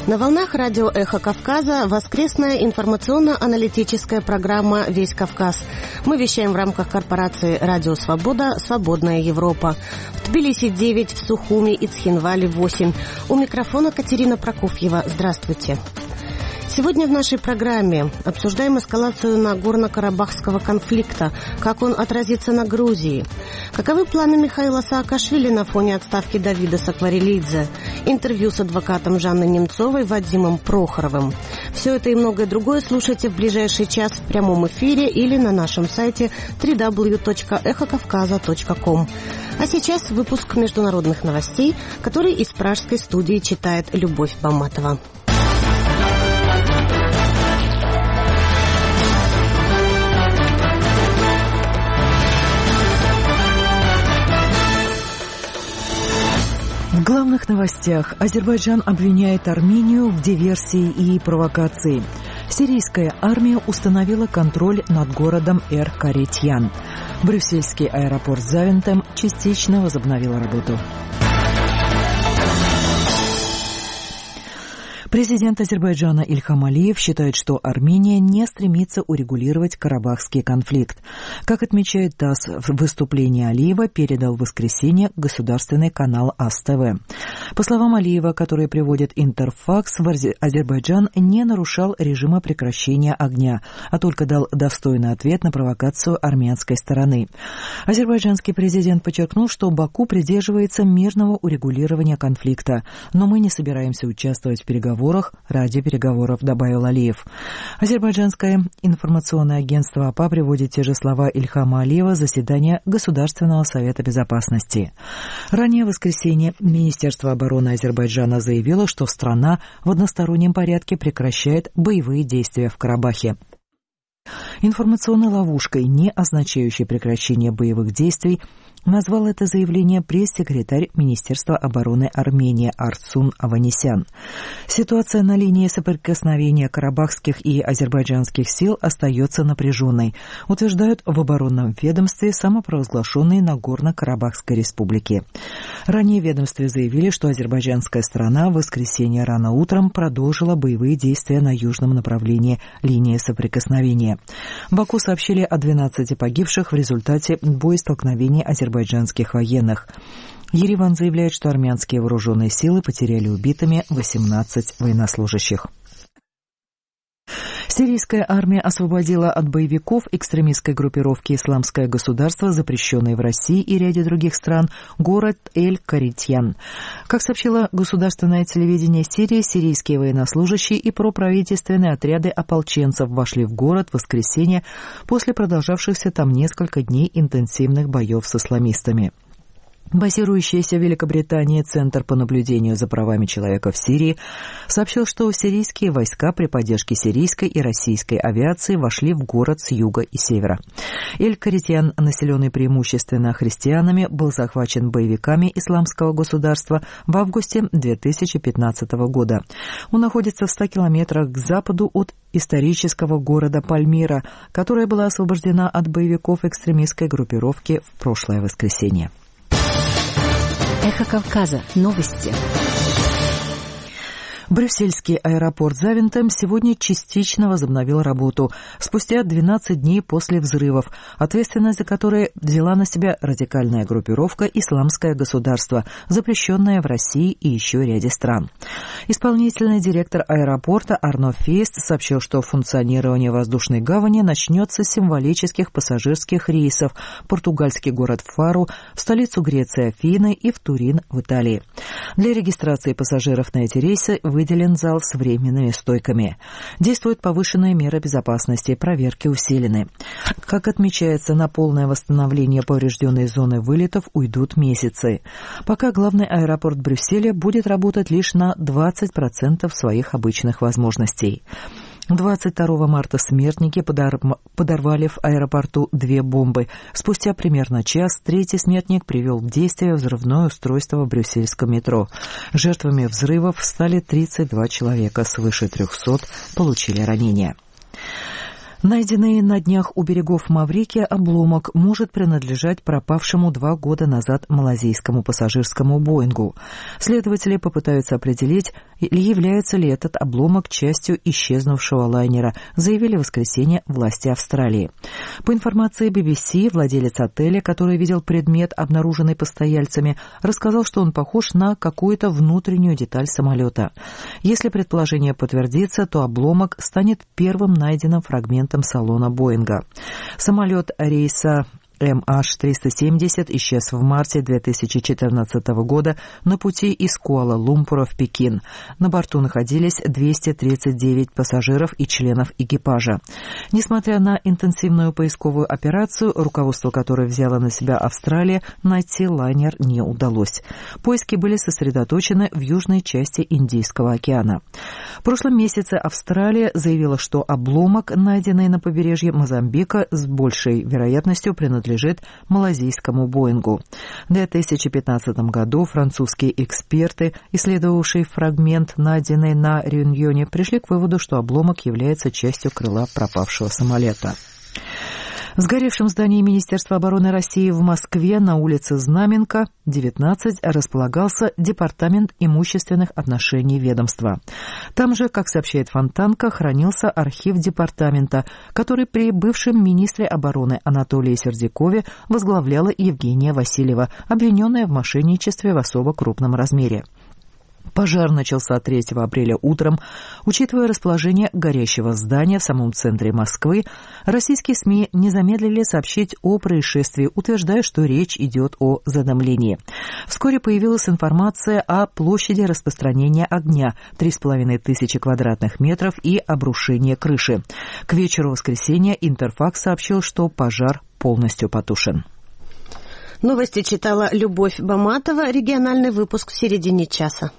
На волнах радио «Эхо Кавказа» воскресная информационно-аналитическая программа «Весь Кавказ». Мы вещаем в рамках корпорации «Радио Свобода. Свободная Европа». В Тбилиси 9, в Сухуми и Цхинвале 8. У микрофона Катерина Прокофьева. Здравствуйте. Сегодня в нашей программе обсуждаем эскалацию Нагорно-Карабахского конфликта, как он отразится на Грузии. Каковы планы Михаила Саакашвили на фоне отставки Давида Сакварелидзе? Интервью с адвокатом Жанной Немцовой Вадимом Прохоровым. Все это и многое другое слушайте в ближайший час в прямом эфире или на нашем сайте www.эхокавказа.ком. А сейчас выпуск международных новостей, который из пражской студии читает Любовь Баматова. В главных новостях. Азербайджан обвиняет Армению в диверсии и провокации. Сирийская армия установила контроль над городом Эр-Каретьян. Брюссельский аэропорт Завентем частично возобновил работу. Президент Азербайджана Ильхам Алиев считает, что Армения не стремится урегулировать карабахский конфликт. Как отмечает ТАСС, в выступлении Алиева передал в воскресенье государственный канал АС-ТВ. По словам Алиева, которые приводит Интерфакс, Азербайджан не нарушал режима прекращения огня, а только дал достойный ответ на провокацию армянской стороны. Азербайджанский президент подчеркнул, что Баку придерживается мирного урегулирования конфликта, но мы не собираемся участвовать в переговорах ради переговоров, добавил Алиев. Азербайджанское информационное агентство АПА приводит те же слова Ильхама Алиева с заседания Государственного совета безопасности. Ранее в воскресенье Министерство обороны Азербайджана заявило, что страна в одностороннем порядке прекращает боевые действия в Карабахе. Информационной ловушкой, не означающей прекращение боевых действий, назвал это заявление пресс-секретарь Министерства обороны Армении Арцун Аванесян. Ситуация на линии соприкосновения карабахских и азербайджанских сил остается напряженной, утверждают в оборонном ведомстве самопровозглашенной Нагорно-Карабахской республики. Ранее в ведомстве заявили, что азербайджанская сторона в воскресенье рано утром продолжила боевые действия на южном направлении линии соприкосновения. В Баку сообщили о 12 погибших в результате боестолкновений азербайджанских военных. Ереван заявляет, что армянские вооруженные силы потеряли убитыми 18 военнослужащих. Сирийская армия освободила от боевиков экстремистской группировки «Исламское государство», запрещенной в России и ряде других стран, город Эль-Каретьян. Как сообщило государственное телевидение Сирии, сирийские военнослужащие и проправительственные отряды ополченцев вошли в город в воскресенье после продолжавшихся там несколько дней интенсивных боев с исламистами. Базирующийся в Великобритании Центр по наблюдению за правами человека в Сирии сообщил, что сирийские войска при поддержке сирийской и российской авиации вошли в город с юга и севера. Эль-Каретьян, населенный преимущественно христианами, был захвачен боевиками Исламского государства в августе 2015 года. Он находится в 100 километрах к западу от исторического города Пальмира, которая была освобождена от боевиков экстремистской группировки в прошлое воскресенье. Эхо Кавказа. Новости. Брюссельский аэропорт Завентем сегодня частично возобновил работу, спустя 12 дней после взрывов, ответственность за которые взяла на себя радикальная группировка «Исламское государство», запрещенная в России и еще ряде стран. Исполнительный директор аэропорта Арно Фейст сообщил, что функционирование воздушной гавани начнется с символических пассажирских рейсов в португальский город Фару, в столицу Греции Афины и в Турин в Италии. Для регистрации пассажиров на эти рейсы выделен зал с временными стойками. Действуют повышенные меры безопасности, проверки усилены. Как отмечается, на полное восстановление поврежденной зоны вылетов уйдут месяцы. Пока главный аэропорт Брюсселя будет работать лишь на 20% своих обычных возможностей. 22 марта смертники подорвали в аэропорту 2 бомбы. Спустя примерно час третий смертник привел в действие взрывное устройство в брюссельском метро. Жертвами взрывов стали 32 человека, свыше 300 получили ранения. Найденный на днях у берегов Маврикия обломок может принадлежать пропавшему 2 года назад малазийскому пассажирскому «Боингу». Следователи попытаются определить или является ли этот обломок частью исчезнувшего лайнера, заявили в воскресенье власти Австралии. По информации BBC, владелец отеля, который видел предмет, обнаруженный постояльцами, рассказал, что он похож на какую-то внутреннюю деталь самолета. Если предположение подтвердится, то обломок станет первым найденным фрагментом салона Боинга. Самолет рейса MH370 исчез в марте 2014 года на пути из Куала-Лумпура в Пекин. На борту находились 239 пассажиров и членов экипажа. Несмотря на интенсивную поисковую операцию, руководство которой взяла на себя Австралия, найти лайнер не удалось. Поиски были сосредоточены в южной части Индийского океана. В прошлом месяце Австралия заявила, что обломок, найденный на побережье Мозамбика, с большей вероятностью принадлежит малазийскому Боингу. В 2015 году французские эксперты, исследовавшие фрагмент, найденный на Реюньоне, пришли к выводу, что обломок является частью крыла пропавшего самолета. В сгоревшем здании Министерства обороны России в Москве на улице Знаменка, 19, располагался Департамент имущественных отношений ведомства. Там же, как сообщает Фонтанка, хранился архив департамента, который при бывшем министре обороны Анатолии Сердюкове возглавляла Евгения Васильева, обвиненная в мошенничестве в особо крупном размере. Пожар начался 3 апреля утром. Учитывая расположение горящего здания в самом центре Москвы, российские СМИ не замедлили сообщить о происшествии, утверждая, что речь идет о задымлении. Вскоре появилась информация о площади распространения огня – 3500 квадратных метров и обрушение крыши. К вечеру воскресенья Интерфакс сообщил, что пожар полностью потушен. Новости читала Любовь Баматова. Региональный выпуск в середине часа.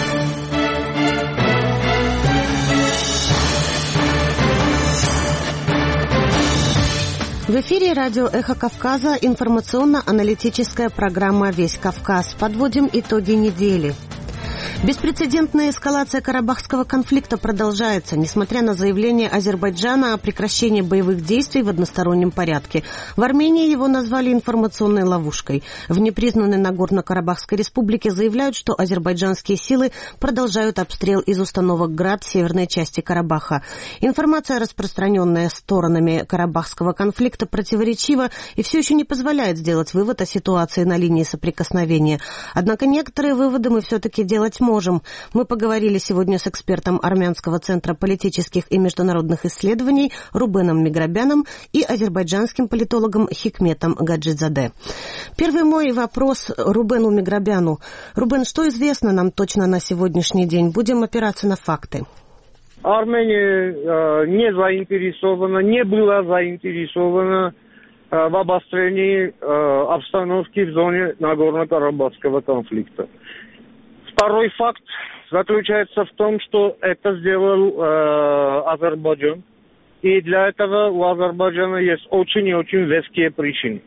В эфире радио «Эхо Кавказа» информационно-аналитическая программа «Весь Кавказ». Подводим итоги недели. Беспрецедентная эскалация карабахского конфликта продолжается, несмотря на заявление Азербайджана о прекращении боевых действий в одностороннем порядке. В Армении его назвали информационной ловушкой. В непризнанной Нагорно-Карабахской республике заявляют, что азербайджанские силы продолжают обстрел из установок «Град» северной части Карабаха. Информация, распространенная сторонами карабахского конфликта, противоречива и все еще не позволяет сделать вывод о ситуации на линии соприкосновения. Однако некоторые выводы мы все-таки делать можем. Мы поговорили сегодня с экспертом Армянского центра политических и международных исследований Рубеном Миграбяном и азербайджанским политологом Хикметом Гаджидзаде. Первый мой вопрос Рубену Миграбяну. Рубен, что известно нам точно на сегодняшний день? Будем опираться на факты. Армения не заинтересована, не была заинтересована в обострении обстановки в зоне Нагорно-Карабахского конфликта. Второй факт заключается в том, что это сделал Азербайджан. И для этого у Азербайджана есть очень и очень веские причины.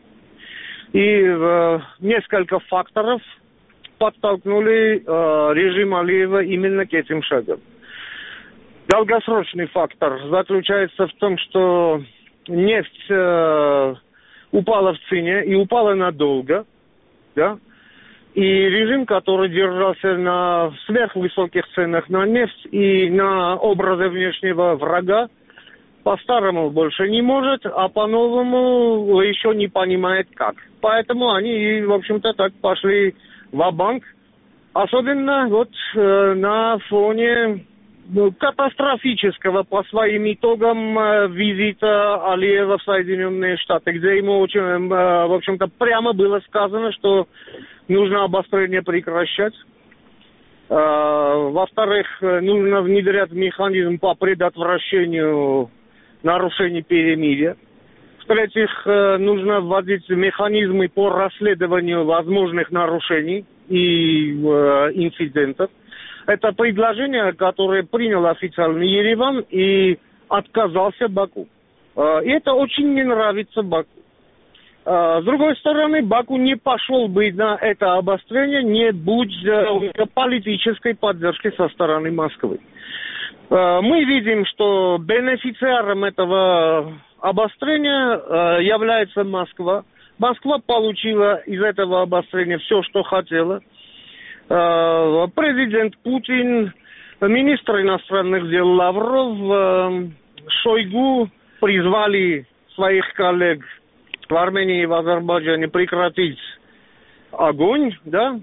И несколько факторов подтолкнули режим Алиева именно к этим шагам. Долгосрочный фактор заключается в том, что нефть упала в цене и упала надолго, да? И режим, который держался на сверхвысоких ценах на нефть и на образе внешнего врага, по-старому больше не может, а по-новому еще не понимает как. Поэтому они, в общем-то, так пошли ва-банк. Особенно вот на фоне катастрофического по своим итогам визита Алиева в Соединенные Штаты, где ему очень, в общем-то, прямо было сказано, что нужно обострение прекращать. Во-вторых, нужно внедрять механизм по предотвращению нарушений перемирия. В-третьих, нужно вводить механизмы по расследованию возможных нарушений и инцидентов. Это предложение, которое принял официальный Ереван и отказался Баку. И это очень не нравится Баку. С другой стороны, Баку не пошел бы на это обострение, не будь политической поддержки со стороны Москвы. Мы видим, что бенефициаром этого обострения является Москва. Москва получила из этого обострения все, что хотела. Президент Путин министр иностранных дел Лавров, Шойгу призвали своих коллег в Армении и в Азербайджане прекратить огонь, да.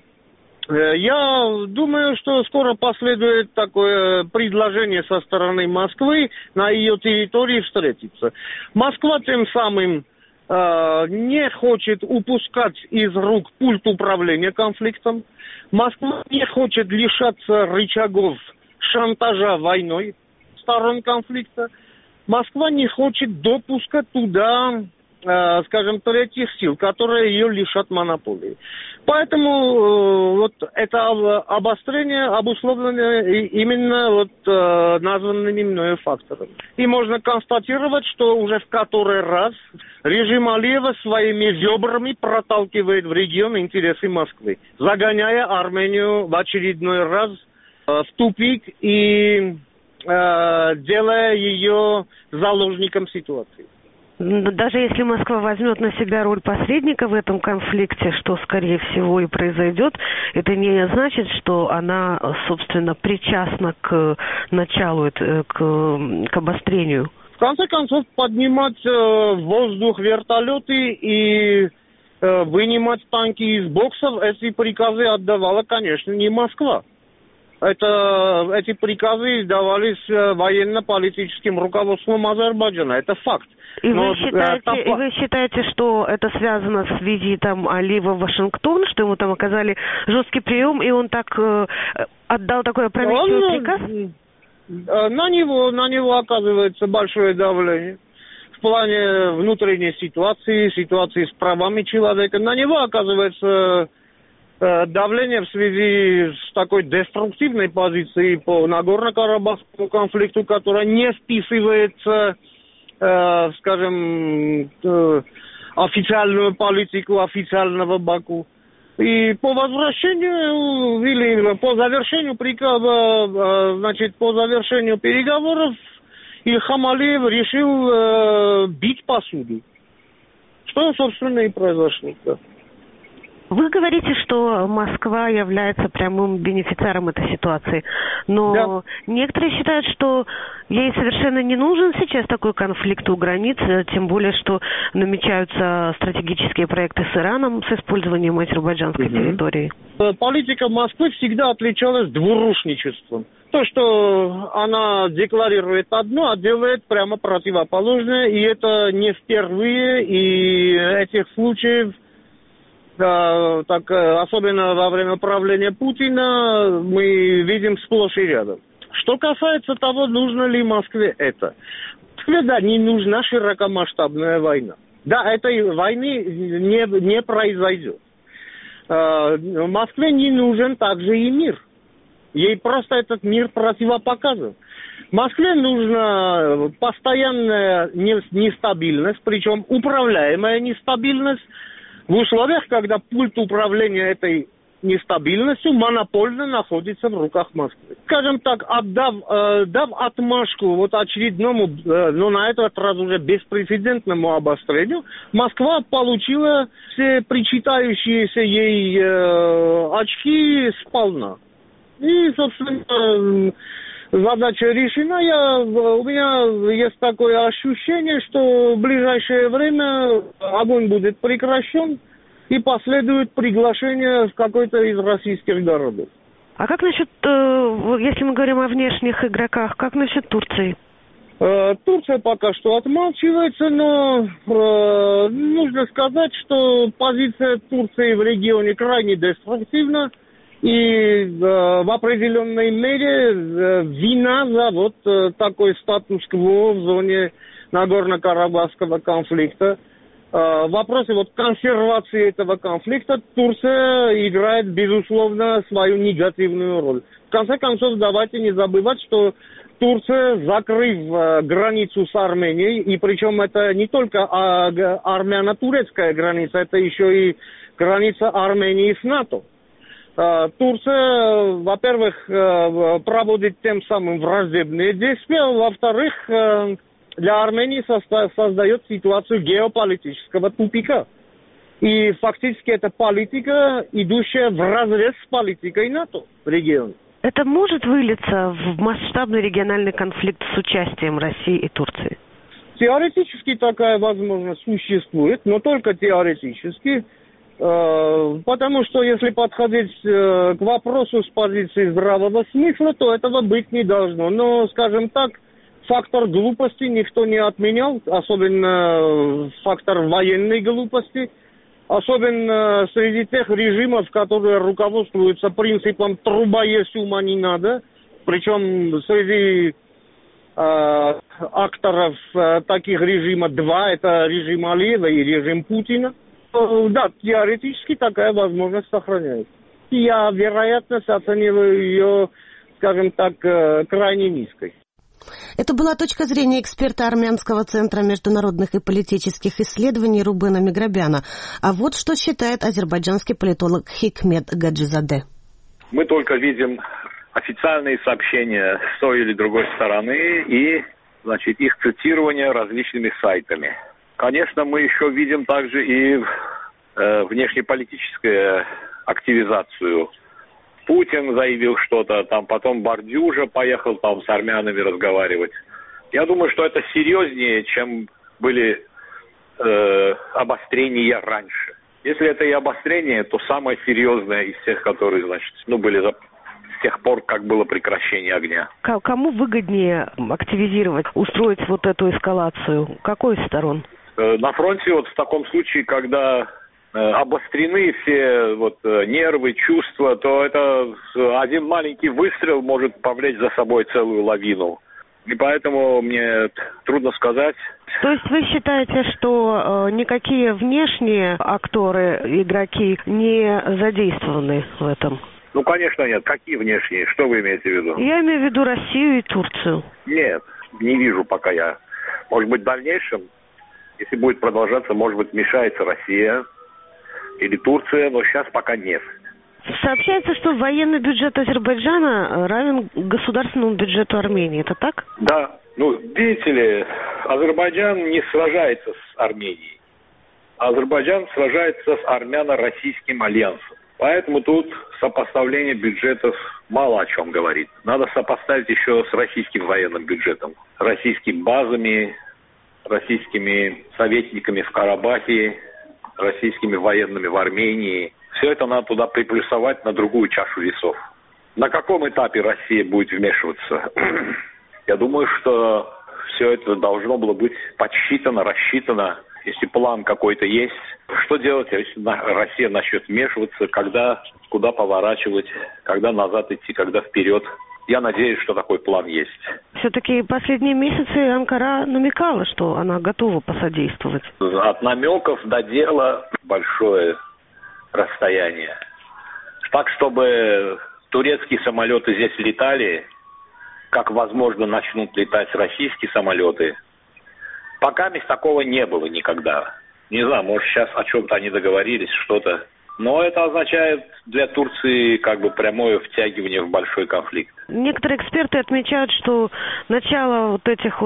Я думаю, что скоро последует такое предложение со стороны Москвы на ее территории встретиться. Москва тем самым не хочет упускать из рук пульт управления конфликтом. Москва не хочет лишаться рычагов шантажа войной сторон конфликта. Москва не хочет допуска туда, скажем, третьих сил, которые ее лишат монополии. Поэтому вот это обострение обусловлено именно вот названными мною факторами. И можно констатировать, что уже в который раз режим Алиева своими ребрами проталкивает в регион интересы Москвы, загоняя Армению в очередной раз в тупик и делая ее заложником ситуации. Даже если Москва возьмет на себя роль посредника в этом конфликте, что, скорее всего, и произойдет, это не значит, что она, собственно, причастна к началу, к обострению. В конце концов, поднимать в воздух вертолеты и вынимать танки из боксов, эти приказы отдавала, конечно, не Москва. Эти приказы давались военно-политическим руководством Азербайджана. Это факт. И вы считаете, что это связано с визитом Алиева в Вашингтон, что ему там оказали жесткий прием, и он так отдал такой опрометчивый приказ? На него оказывается большое давление. В плане внутренней ситуации с правами человека. На него оказывается давление в связи с такой деструктивной позицией по Нагорно-Карабахскому конфликту, которая не вписывается, скажем, официальную политику официального Баку. И по возвращению или по завершению по завершению переговоров Ильхам Алиев решил бить посуду. Что, собственно, и произошло. Вы говорите, что Москва является прямым бенефициаром этой ситуации, но да. Некоторые считают, что ей совершенно не нужен сейчас такой конфликт у границ, тем более, что намечаются стратегические проекты с Ираном с использованием азербайджанской территории. Политика Москвы всегда отличалась двурушничеством. То, что она декларирует одно, а делает прямо противоположное, и это не впервые, и этих случаев особенно во время правления Путина, мы видим сплошь и рядом. Что касается того, нужно ли Москве это. Москве, да, не нужна широкомасштабная война. Да, этой войны не произойдет. Москве не нужен также и мир. Ей просто этот мир противопоказан. Москве нужна постоянная нестабильность, причем управляемая нестабильность, в условиях, когда пульт управления этой нестабильностью монопольно находится в руках Москвы. Скажем так, дав отмашку вот очередному, но на этот раз уже беспрецедентному обострению, Москва получила все причитающиеся ей очки сполна. И, собственно, задача решена. У меня есть такое ощущение, что в ближайшее время огонь будет прекращен и последует приглашение в какой-то из российских городов. А как насчет, если мы говорим о внешних игроках, как насчет Турции? Турция пока что отмалчивается, но нужно сказать, что позиция Турции в регионе крайне деструктивна. И в определенной мере вина за вот такой статус-кво в зоне Нагорно-Карабахского конфликта. В вопросе вот консервации этого конфликта Турция играет, безусловно, свою негативную роль. В конце концов, давайте не забывать, что Турция, закрыв границу с Арменией, и причем это не только армяно-турецкая граница, это еще и граница Армении с НАТО. Турция, во-первых, проводит тем самым враждебные действия, во-вторых, для Армении создает ситуацию геополитического тупика. И фактически это политика, идущая вразрез с политикой НАТО в регионе. Это может вылиться в масштабный региональный конфликт с участием России и Турции? Теоретически такая возможность существует, но только теоретически, потому что если подходить к вопросу с позиции здравого смысла, то этого быть не должно. Но, скажем так, фактор глупости никто не отменял, особенно фактор военной глупости, особенно среди тех режимов, которые руководствуются принципом «труба есть, ума не надо», причем среди акторов таких режимов два, это режим Алиева и режим Путина. Да, теоретически такая возможность сохраняется. Я вероятность оцениваю ее, скажем так, крайне низкой. Это была точка зрения эксперта Армянского центра международных и политических исследований Рубена Миграбяна. А вот что считает азербайджанский политолог Хикмет Гаджизаде. Мы только видим официальные сообщения с той или другой стороны и, значит, их цитирование различными сайтами. Конечно, мы еще видим также и внешнеполитическую активизацию. Путин заявил что-то, там потом Бардюжа поехал там с армянами разговаривать. Я думаю, что это серьезнее, чем были обострения раньше. Если это и обострение, то самое серьезное из всех, которые, значит, были с тех пор, как было прекращение огня. Кому выгоднее активизировать, устроить вот эту эскалацию? Какой из сторон? На фронте вот в таком случае, когда обострены все нервы, чувства, то это один маленький выстрел может повлечь за собой целую лавину. И поэтому мне трудно сказать. То есть вы считаете, что никакие внешние акторы, игроки не задействованы в этом? Ну, конечно, нет. Какие внешние? Что вы имеете в виду? Я имею в виду Россию и Турцию. Нет, не вижу пока я. Может быть, в дальнейшем, если будет продолжаться, может быть, вмешается Россия или Турция, но сейчас пока нет. Сообщается, что военный бюджет Азербайджана равен государственному бюджету Армении. Это так? Да. Ну, видите ли, Азербайджан не сражается с Арменией. Азербайджан сражается с армяно-российским альянсом. Поэтому тут сопоставление бюджетов мало о чем говорит. Надо сопоставить еще с российским военным бюджетом. Российскими базами, российскими советниками в Карабахе, российскими военными в Армении. Все это надо туда приплюсовать на другую чашу весов. На каком этапе Россия будет вмешиваться? Я думаю, что все это должно было быть подсчитано, рассчитано. Если план какой-то есть, что делать, если Россия начнет вмешиваться, когда, куда поворачивать, когда назад идти, когда вперед. Я надеюсь, что такой план есть. Все-таки последние месяцы Анкара намекала, что она готова посодействовать. От намеков до дела большое расстояние. Так, чтобы турецкие самолеты здесь летали, как, возможно, начнут летать российские самолеты, пока такого не было никогда. Не знаю, может, сейчас о чем-то они договорились, что-то. Но это означает для Турции как бы прямое втягивание в большой конфликт. Некоторые эксперты отмечают, что начало вот этих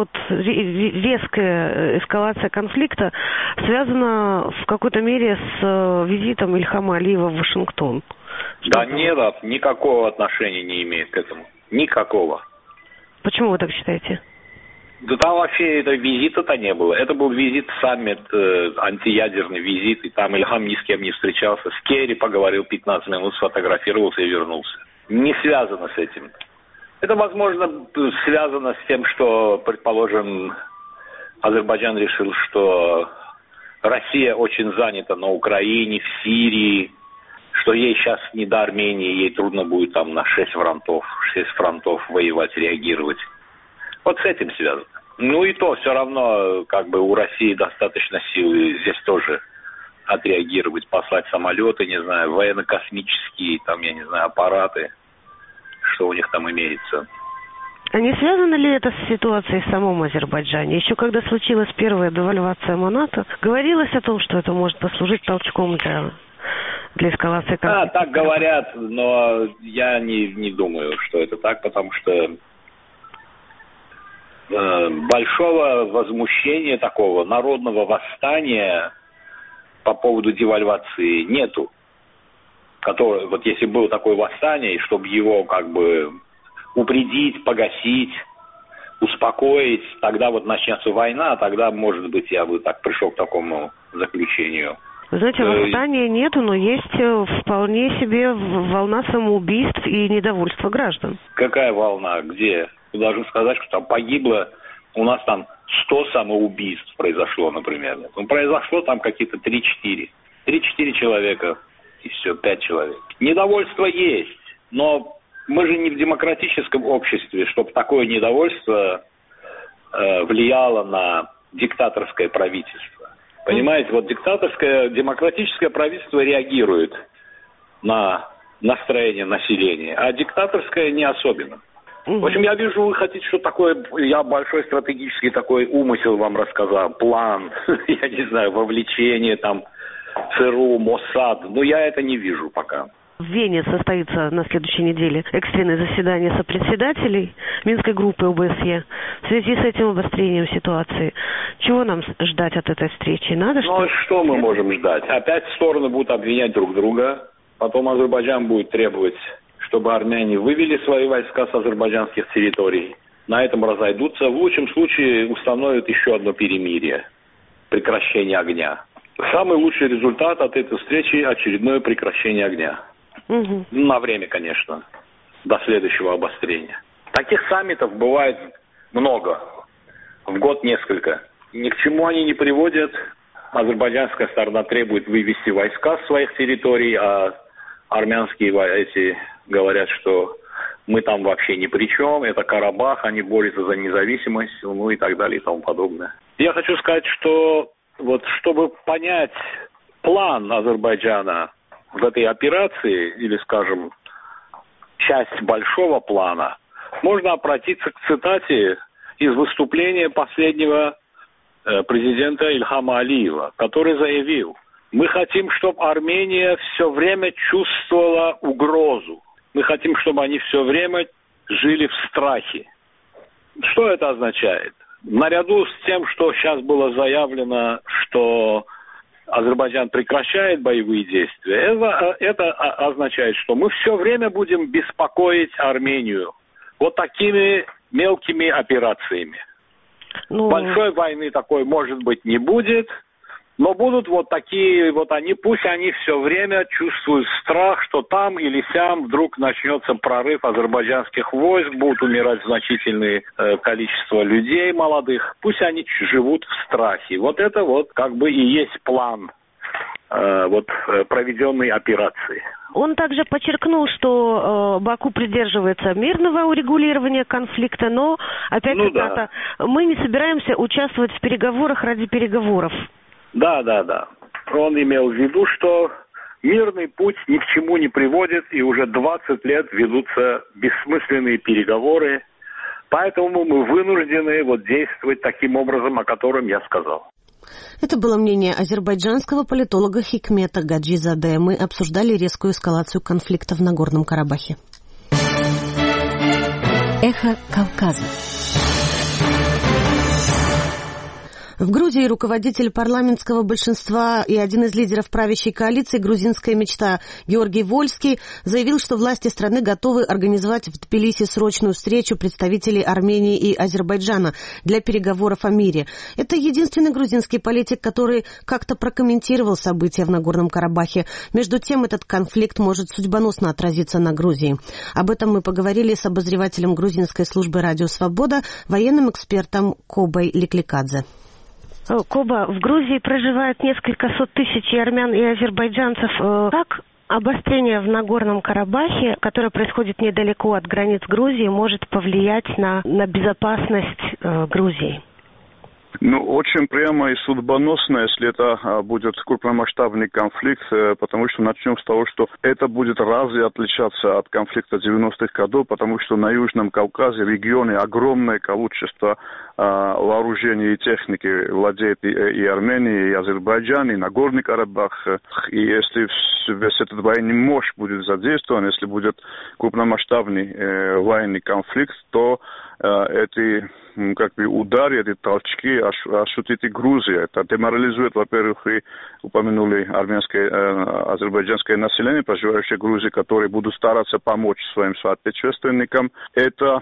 резкая эскалация конфликта связана в какой-то мере с визитом Ильхама Алиева в Вашингтон. Да нет, никакого отношения не имеет к этому. Никакого. Почему вы так считаете? Да там вообще визита-то не было. Это был визит, саммит, антиядерный визит, и там Ильхам ни с кем не встречался. С Керри поговорил 15 минут, сфотографировался и вернулся. Не связано с этим. Это, возможно, связано с тем, что, предположим, Азербайджан решил, что Россия очень занята на Украине, в Сирии, что ей сейчас не до Армении, ей трудно будет там на 6 фронтов воевать, реагировать. Вот с этим связано. Ну и то, все равно, как бы у России достаточно сил здесь тоже отреагировать, послать самолеты, не знаю, военно-космические, там, я не знаю, аппараты, что у них там имеется. А не связано ли это с ситуацией в самом Азербайджане? Еще когда случилась первая девальвация Маната, говорилось о том, что это может послужить толчком для эскалации конфликта? Так говорят, но я не думаю, что это так, потому что большого возмущения такого, народного восстания по поводу девальвации нету. который, вот если было такое восстание, чтобы его как бы упредить, погасить, успокоить, тогда вот начнется война, а тогда, может быть, я бы так пришел к такому заключению. Вы знаете, восстания нету, но есть вполне себе волна самоубийств и недовольства граждан. Какая волна? Где? Вы должны сказать, что там погибло, у нас там 100 самоубийств произошло, например. Ну, произошло там какие-то 3-4. 3-4 человека, и все, 5 человек. Недовольство есть, но мы же не в демократическом обществе, чтобы такое недовольство влияло на диктаторское правительство. Понимаете, вот демократическое правительство реагирует на настроение населения, а диктаторское не особенно. В общем, я вижу, вы хотите, что такое, я большой стратегический такой умысел вам рассказал, план, я не знаю, вовлечение там ЦРУ, Моссад, но я это не вижу пока. В Вене состоится на следующей неделе экстренное заседание сопредседателей Минской группы ОБСЕ в связи с этим обострением ситуации. Чего нам ждать от этой встречи? Надо что мы можем ждать? Опять стороны будут обвинять друг друга, потом Азербайджан будет требовать, чтобы армяне вывели свои войска с азербайджанских территорий. На этом разойдутся. В лучшем случае установят еще одно перемирие, прекращение огня. Самый лучший результат от этой встречи – очередное прекращение огня. На время, конечно, до следующего обострения. Таких саммитов бывает много, в год несколько. Ни к чему они не приводят. Азербайджанская сторона требует вывести войска с своих территорий, а армянские эти говорят, что мы там вообще ни при чем, это Карабах, они борются за независимость, ну и так далее и тому подобное. Я хочу сказать, что вот чтобы понять план Азербайджана в этой операции, или, скажем, часть большого плана, можно обратиться к цитате из выступления последнего президента Ильхама Алиева, который заявил: мы хотим, чтобы Армения все время чувствовала угрозу. Мы хотим, чтобы они все время жили в страхе. Что это означает? Наряду с тем, что сейчас было заявлено, что Азербайджан прекращает боевые действия, это означает, что мы все время будем беспокоить Армению вот такими мелкими операциями. Большой войны такой, может быть, не будет, но будут вот такие, вот они, пусть они все время чувствуют страх, что там или сям вдруг начнется прорыв азербайджанских войск, будут умирать значительное количество людей молодых, пусть они живут в страхе. Вот это вот как бы и есть план проведенной операции. Он также подчеркнул, что Баку придерживается мирного урегулирования конфликта, но, опять цитата, мы не собираемся участвовать в переговорах ради переговоров. Да. Он имел в виду, что мирный путь ни к чему не приводит, и уже 20 лет ведутся бессмысленные переговоры. Поэтому мы вынуждены действовать таким образом, о котором я сказал. Это было мнение азербайджанского политолога Хикмета Гаджизаде. Мы обсуждали резкую эскалацию конфликта в Нагорном Карабахе. Эхо Кавказа. В Грузии руководитель парламентского большинства и один из лидеров правящей коалиции «Грузинская мечта» Георгий Вольский заявил, что власти страны готовы организовать в Тбилиси срочную встречу представителей Армении и Азербайджана для переговоров о мире. Это единственный грузинский политик, который как-то прокомментировал события в Нагорном Карабахе. Между тем, этот конфликт может судьбоносно отразиться на Грузии. Об этом мы поговорили с обозревателем грузинской службы «Радио Свобода», военным экспертом Кобой Ликликадзе. Коба, в Грузии проживает несколько сот тысяч и армян, и азербайджанцев. Как обострение в Нагорном Карабахе, которое происходит недалеко от границ Грузии, может повлиять на безопасность Грузии? Очень прямо и судьбоносно, если это будет крупномасштабный конфликт, потому что начнем с того, что это будет разве отличаться от конфликта 90-х годов, потому что на Южном Кавказе регионе огромное количество вооружений и техники владеет и Армения, и Азербайджан, и Нагорный Карабах. И если весь этот военный мощь будет задействован, если будет крупномасштабный военный конфликт, то эти удар, эти толчки ощутит и Грузия. Это деморализует, во-первых, и упомянули азербайджанское население, проживающее в Грузии, которые будут стараться помочь своим соотечественникам. Это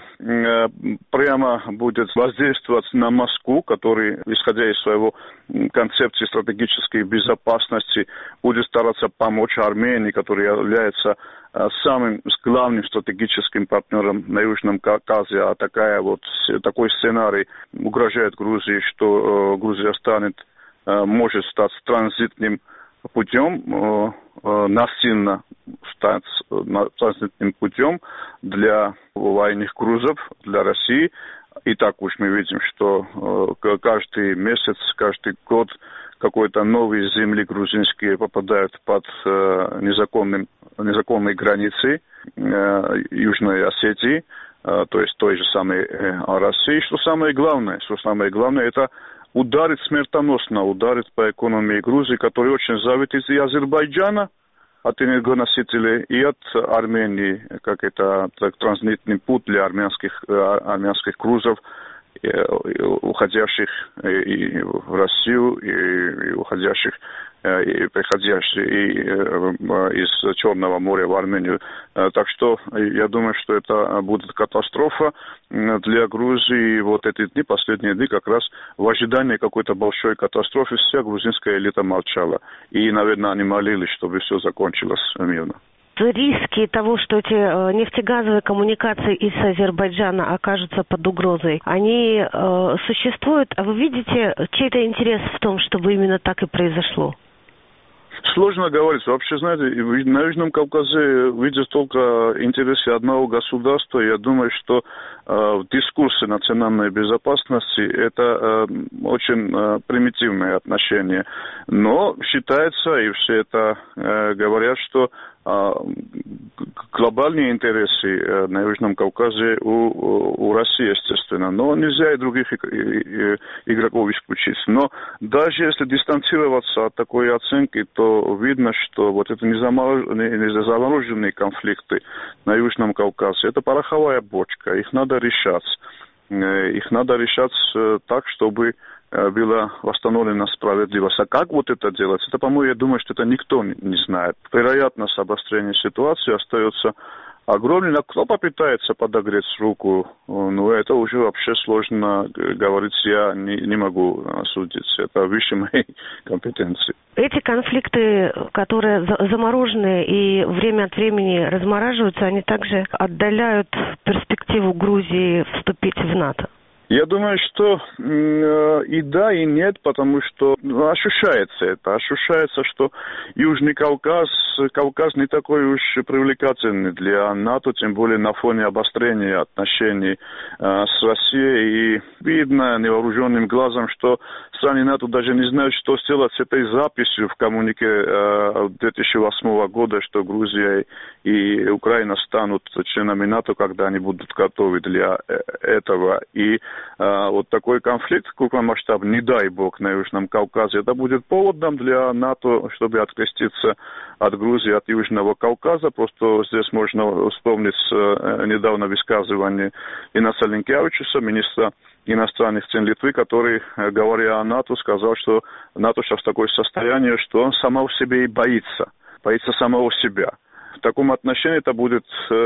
прямо будет воздействовать на Москву, который, исходя из своего концепции стратегической безопасности, будет стараться помочь Армении, которая является самым главным стратегическим партнером на Южном Кавказе. А такой сценарий угрожает Грузии, что Грузия может стать транзитным путем, насильно стать транзитным путем для военных грузов, для России. И так уж мы видим, что каждый месяц, каждый год какой-то новые земли грузинские попадают под незаконные границы Южной Осетии, то есть той же самой России. Что самое главное, это ударит смертоносно, ударит по экономии Грузии, которая очень зависит и Азербайджана, от энергоносителей, и от Армении, как это транзитный путь для армянских грузов, уходящих и в Россию, и уходящих и приходящих из Черного моря в Армению. Так что я думаю, что это будет катастрофа для Грузии. Вот эти дни, последние дни, как раз в ожидании какой-то большой катастрофы вся грузинская элита молчала. И, наверное, они молились, чтобы все закончилось мирно. Риски того, что эти нефтегазовые коммуникации из Азербайджана окажутся под угрозой, они существуют, а вы видите чей-то интерес в том, чтобы именно так и произошло? Сложно говорить. Вообще, знаете, на Южном Кавказе видят только интересы одного государства. Я думаю, что в дискурсе национальной безопасности это очень примитивное отношение. Но считается, и все это говорят, что глобальные интересы на Южном Кавказе у России, естественно. Но нельзя и других игроков исключить. Но даже если дистанцироваться от такой оценки, то видно, что вот это незамороженные конфликты на Южном Кавказе, это пороховая бочка. Их надо решать. Их надо решать так, чтобы была восстановлена справедливость. А как вот это делать? Это, по-моему, я думаю, что это никто не знает. Вероятность обострения ситуации остается огромной. А кто попытается подогреть руку, это уже вообще сложно говорить. Я не могу судить. Это выше моей компетенции. Эти конфликты, которые заморожены и время от времени размораживаются, они также отдаляют перспективу Грузии вступить в НАТО. Я думаю, что и да, и нет, потому что ощущается это. Ощущается, что Южный Кавказ не такой уж привлекательный для НАТО, тем более на фоне обострения отношений с Россией. И видно невооруженным глазом, что страны НАТО даже не знают, что сделать с этой записью в коммюнике 2008 года, что Грузия и Украина станут членами НАТО, когда они будут готовы для этого. И вот такой конфликт крупномасштабный, не дай бог, на Южном Кавказе, это будет поводом для НАТО, чтобы откреститься от Грузии, от Южного Кавказа. Просто здесь можно вспомнить недавно высказывание Инаса Линкевичуса, министра иностранных дел Литвы, который, говоря о НАТО, сказал, что НАТО сейчас в такое состояние, что он самого себе и боится самого себя. В таком отношении это будет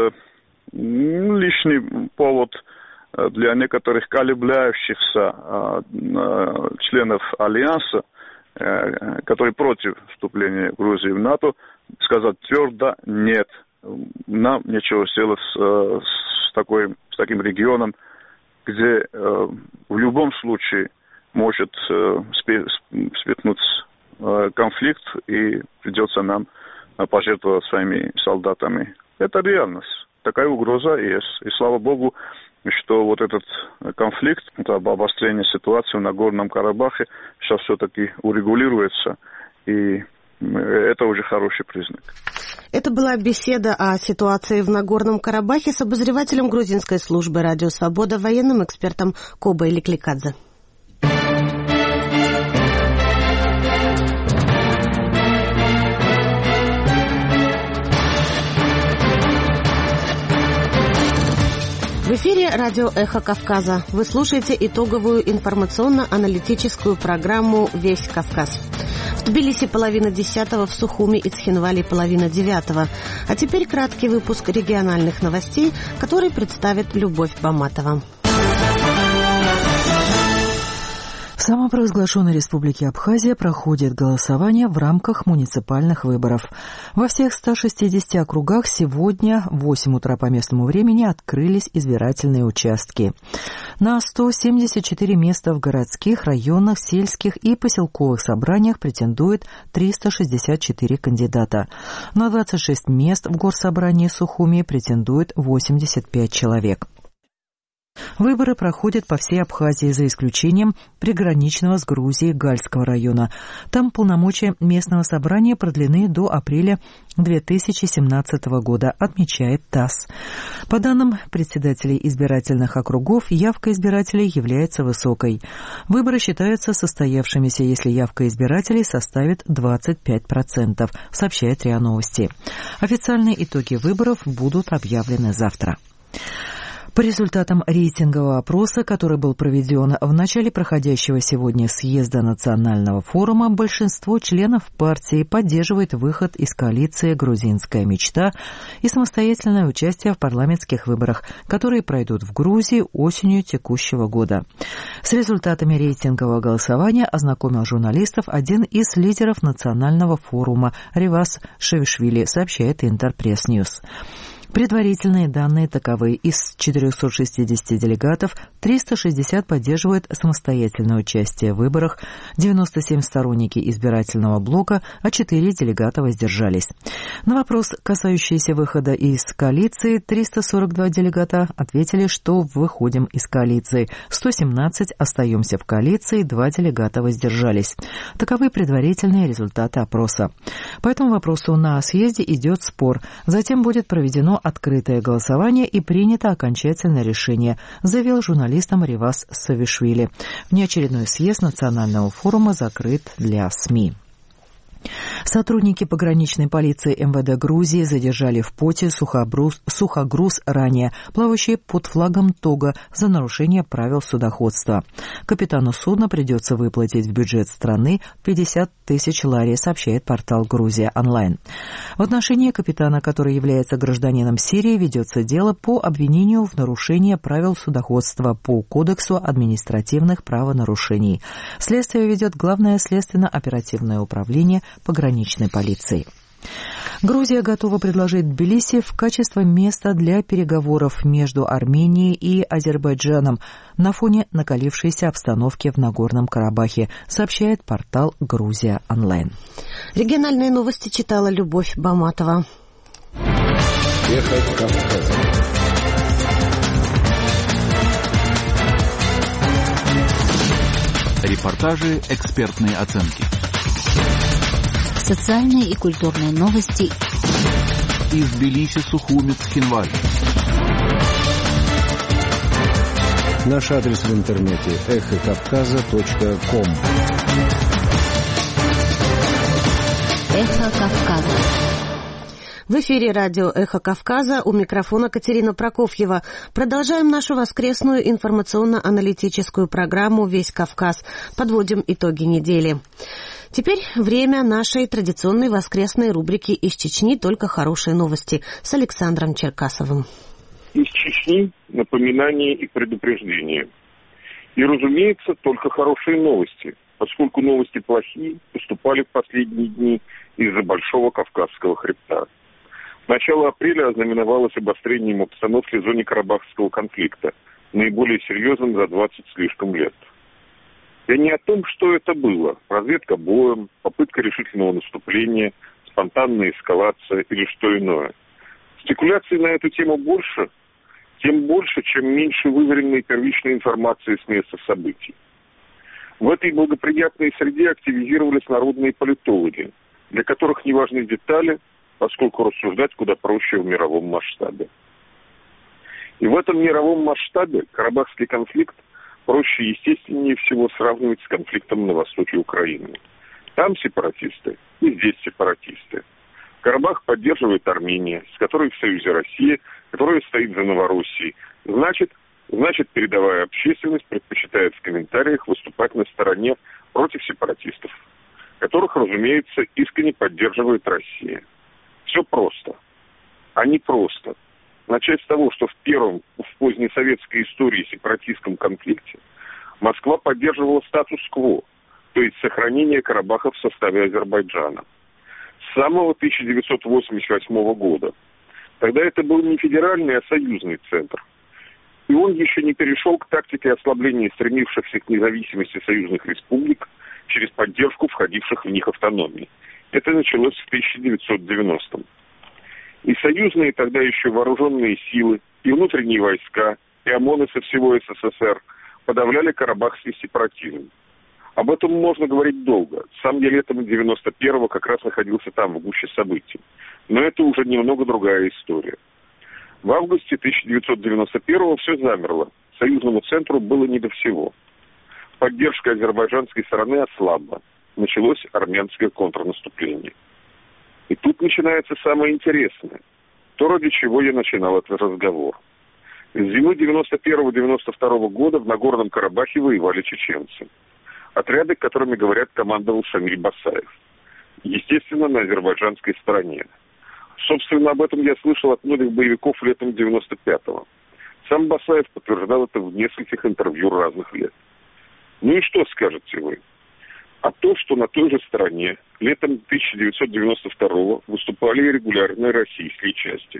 лишний повод для некоторых колеблющихся членов Альянса, которые против вступления Грузии в НАТО, сказать твердо нет. Нам нечего сделать с таким регионом, где в любом случае может спетнуть конфликт и придется нам пожертвовать своими солдатами. Это реальность. Такая угроза есть. И слава богу, что вот этот конфликт, это обострение ситуации в Нагорном Карабахе сейчас все-таки урегулируется. И это уже хороший признак. Это была беседа о ситуации в Нагорном Карабахе с обозревателем грузинской службы «Радио Свобода», военным экспертом Кобой Ликликадзе. В эфире радио «Эхо Кавказа». Вы слушаете итоговую информационно-аналитическую программу «Весь Кавказ». В Тбилиси 9:30, в Сухуми и Цхинвале 8:30. А теперь краткий выпуск региональных новостей, который представит Любовь Баматова. В самопровозглашенной республике Абхазия проходит голосование в рамках муниципальных выборов. Во всех 160 округах сегодня в 8 утра по местному времени открылись избирательные участки. На 174 места в городских, районных, сельских и поселковых собраниях претендует 364 кандидата. На 26 мест в горсобрании Сухуми претендует 85 человек. Выборы проходят по всей Абхазии, за исключением приграничного с Грузией Гальского района. Там полномочия местного собрания продлены до апреля 2017 года, отмечает ТАСС. По данным председателей избирательных округов, явка избирателей является высокой. Выборы считаются состоявшимися, если явка избирателей составит 25%, сообщает РИА Новости. Официальные итоги выборов будут объявлены завтра. По результатам рейтингового опроса, который был проведен в начале проходящего сегодня съезда Национального форума, большинство членов партии поддерживает выход из коалиции «Грузинская мечта» и самостоятельное участие в парламентских выборах, которые пройдут в Грузии осенью текущего года. С результатами рейтингового голосования ознакомил журналистов один из лидеров Национального форума Ревас Шевишвили, сообщает Интерпресс-Ньюс. Предварительные данные таковы. Из 460 делегатов 360 поддерживают самостоятельное участие в выборах, 97 сторонники избирательного блока, а 4 делегата воздержались. На вопрос, касающийся выхода из коалиции, 342 делегата ответили, что выходим из коалиции, 117 остаемся в коалиции, 2 делегата воздержались. Таковы предварительные результаты опроса. По этому вопросу на съезде идет спор. Затем будет проведено открытое голосование и принято окончательное решение, заявил журналистам Ревас Савишвили. Внеочередной съезд Национального форума закрыт для СМИ. Сотрудники пограничной полиции МВД Грузии задержали в Поте сухогруз ранее, плавающий под флагом Тога, за нарушение правил судоходства. Капитану судна придется выплатить в бюджет страны 50 тысяч лари, сообщает портал «Грузия онлайн». В отношении капитана, который является гражданином Сирии, ведется дело по обвинению в нарушении правил судоходства по Кодексу административных правонарушений. Следствие ведет Главное следственно-оперативное управление пограничной полиции. Грузия готова предложить Тбилиси в качестве места для переговоров между Арменией и Азербайджаном на фоне накалившейся обстановки в Нагорном Карабахе, сообщает портал «Грузия онлайн». Региональные новости читала Любовь Баматова. Ехать Кавказа. Репортажи, экспертные оценки. Социальные и культурные новости из Тбилиси, Сухуми, Цхинвале. Наш адрес в интернете эхокавказа.ком. Эхо Кавказа. В эфире радио «Эхо Кавказа», у микрофона Катерина Прокофьева. Продолжаем нашу воскресную информационно-аналитическую программу «Весь Кавказ». Подводим итоги недели. Теперь время нашей традиционной воскресной рубрики «Из Чечни только хорошие новости» с Александром Черкасовым. Из Чечни напоминание и предупреждение. И, разумеется, только хорошие новости, поскольку новости плохие поступали в последние дни из-за Большого Кавказского хребта. Начало апреля ознаменовалось обострением обстановки в зоне Карабахского конфликта, наиболее серьезным за 20 с лишком лет. Я не о том, что это было. Разведка боем, попытка решительного наступления, спонтанная эскалация или что иное. Спекуляций на эту тему больше, тем больше, чем меньше выверенной первичной информации с места событий. В этой благоприятной среде активизировались народные политологи, для которых не важны детали, поскольку рассуждать куда проще в мировом масштабе. И в этом мировом масштабе Карабахский конфликт проще и естественнее всего сравнивать с конфликтом на востоке Украины. Там сепаратисты, и здесь сепаратисты. Карабах поддерживает Армения, с которой в союзе Россия, которая стоит за Новороссией, Значит, передовая общественность предпочитает в комментариях выступать на стороне против сепаратистов, которых, разумеется, искренне поддерживает Россия. Все просто. А не просто. Начать с того, что в позднесоветской истории сепаратистском конфликте Москва поддерживала статус-кво, то есть сохранение Карабаха в составе Азербайджана. С самого 1988 года. Тогда это был не федеральный, а союзный центр. И он еще не перешел к тактике ослабления стремившихся к независимости союзных республик через поддержку входивших в них автономий. Это началось в 1990-м. И союзные тогда еще вооруженные силы, и внутренние войска, и ОМОНы со всего СССР подавляли карабахский сепаратизм. Об этом можно говорить долго. Сам я летом 91-го как раз находился там, в гуще событий. Но это уже немного другая история. В августе 1991-го все замерло. Союзному центру было не до всего. Поддержка азербайджанской стороны ослабла. Началось армянское контрнаступление. И тут начинается самое интересное. То, ради чего я начинал этот разговор. С зимы 91-92 года в Нагорном Карабахе воевали чеченцы. Отряды, которыми, говорят, командовал Шамиль Басаев. Естественно, на азербайджанской стороне. Собственно, об этом я слышал от многих боевиков летом 95-го. Сам Басаев подтверждал это в нескольких интервью разных лет. Ну и что скажете вы? А то, что на той же стороне летом 1992-го выступали регулярные российские части.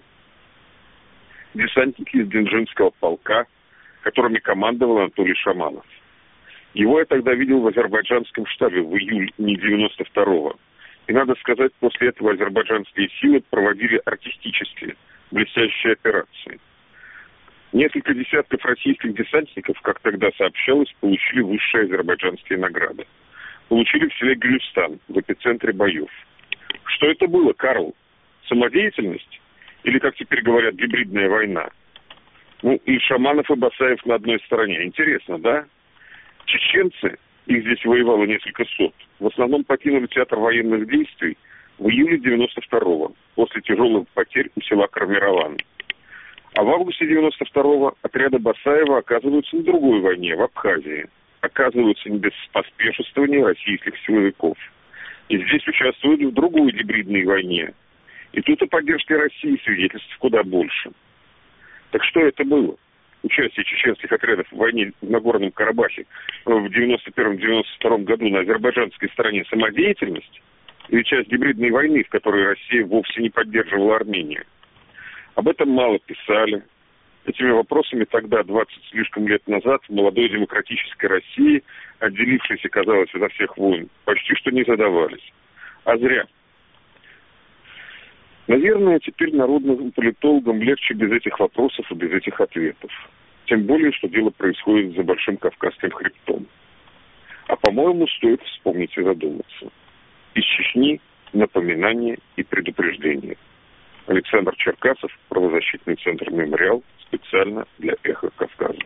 Десантники из Денджинского полка, которыми командовал Анатолий Шаманов. Его я тогда видел в азербайджанском штабе в июле 92-го. И, надо сказать, после этого азербайджанские силы проводили артистические, блестящие операции. Несколько десятков российских десантников, как тогда сообщалось, получили высшие азербайджанские награды. Получили в селе Гюльстан, в эпицентре боев. Что это было, Карл? Самодеятельность? Или, как теперь говорят, гибридная война? Ну, и Шаманов, и Басаев на одной стороне. Интересно, да? Чеченцы, их здесь воевало несколько сот, в основном покинули театр военных действий в июле 92-го, после тяжелых потерь у села Кармирован. А в августе 92-го отряды Басаева оказываются на другой войне, в Абхазии. Оказываются не без поспешествования российских силовиков. И здесь участвуют в другой гибридной войне. И тут о поддержке России свидетельств куда больше. Так что это было? Участие чеченских отрядов в войне в Нагорном Карабахе в 91-92 году на азербайджанской стороне самодеятельность или часть гибридной войны, в которой Россия вовсе не поддерживала Армению? Об этом мало писали. Этими вопросами тогда, 20 слишком лет назад, в молодой демократической России, отделившейся, казалось, изо всех войн, почти что не задавались. А зря. Наверное, теперь народным политологам легче без этих вопросов и без этих ответов. Тем более, что дело происходит за Большим Кавказским хребтом. А, по-моему, стоит вспомнить и задуматься. Из Чечни напоминание и предупреждение. Александр Черкасов, правозащитный центр «Мемориал», специально для «Эхо Кавказа».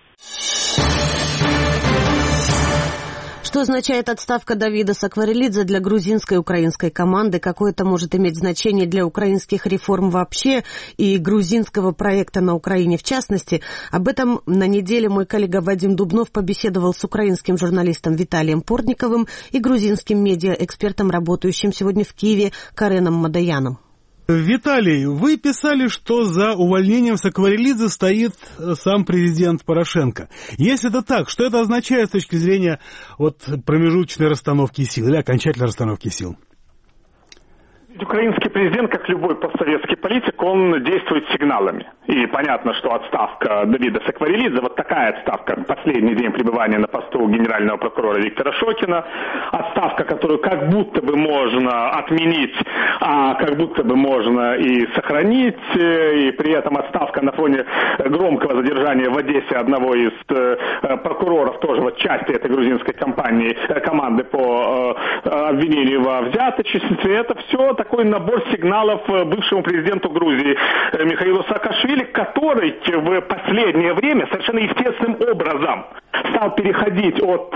Что означает отставка Давида Сакварелидзе для грузинской и украинской команды? Какое это может иметь значение для украинских реформ вообще и грузинского проекта на Украине в частности? Об этом на неделе мой коллега Вадим Дубнов побеседовал с украинским журналистом Виталием Портниковым и грузинским медиаэкспертом, работающим сегодня в Киеве, Кареном Мадаяном. Виталий, вы писали, что за увольнением Сакварелидзе стоит сам президент Порошенко. Если это так, что это означает с точки зрения промежуточной расстановки сил или окончательной расстановки сил? Украинский президент, как любой постсоветский политик, он действует сигналами. И понятно, что отставка Давида Сакварелидзе, вот такая отставка, последний день пребывания на посту генерального прокурора Виктора Шокина, отставка, которую как будто бы можно отменить, а как будто бы можно и сохранить, и при этом отставка на фоне громкого задержания в Одессе одного из прокуроров, тоже части этой грузинской команды по обвинению во взяточестве, это все так такой набор сигналов бывшему президенту Грузии Михаилу Саакашвили, который в последнее время совершенно естественным образом стал переходить от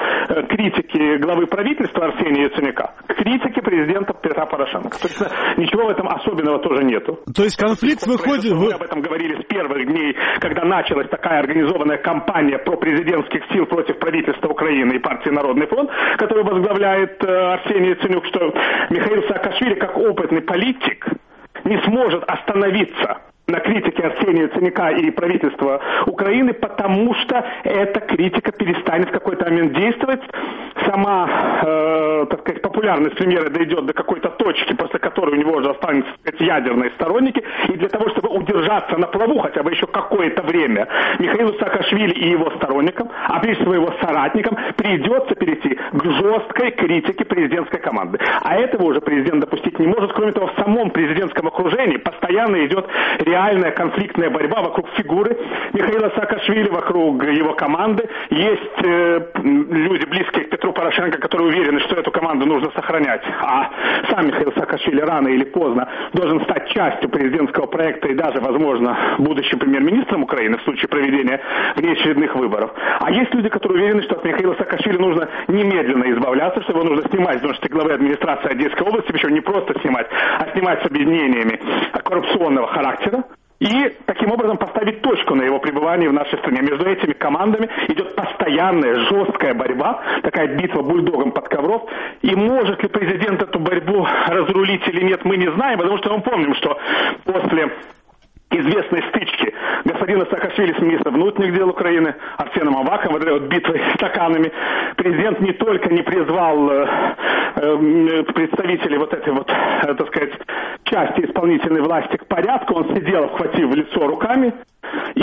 критики главы правительства Арсения Яценюка к критике президента Петра Порошенко. То есть ничего в этом особенного тоже нету. То есть конфликт выходит... Мы об этом говорили с первых дней, когда началась такая организованная кампания пропрезидентских сил против правительства Украины и партии Народный фронт, которую возглавляет Арсений Яценюк, что Михаил Саакашвили, как опытный политик, не сможет остановиться на критике Арсения Яценюка и правительства Украины, потому что эта критика перестанет в какой-то момент действовать. Сама, так сказать, популярность премьера дойдет до какой-то точки, после которой у него уже останутся, так сказать, ядерные сторонники. И для того, чтобы удержаться на плаву хотя бы еще какое-то время, Михаилу Саакашвили и его сторонникам, а прежде всего его соратникам, придется перейти к жесткой критике президентской команды. А этого уже президент допустить не может. Кроме того, в самом президентском окружении постоянно идет реальная конфликтная борьба вокруг фигуры Михаила Саакашвили, вокруг его команды. Есть люди, близкие к Петру Порошенко, которые уверены, что эту команду нужно сохранять. А сам Михаил Саакашвили рано или поздно должен стать частью президентского проекта и даже, возможно, будущим премьер-министром Украины в случае проведения внеочередных выборов. А есть люди, которые уверены, что от Михаила Саакашвили нужно немедленно избавляться, что его нужно снимать с должности главы администрации Одесской области, причем не просто снимать, а снимать с обвинениями коррупционного характера. И таким образом поставить точку на его пребывании в нашей стране. Между этими командами идет постоянная жесткая борьба, такая битва бульдогом под ковров. И может ли президент эту борьбу разрулить или нет, мы не знаем, потому что мы помним, что после известной стычки господина Саакашвили с министром внутренних дел Украины Арсеном Аваковым, вот этой вот битвой стаканами, президент не только не призвал представителей вот этой вот, так сказать, части исполнительной власти к порядку, он сидел, обхватив лицо руками, и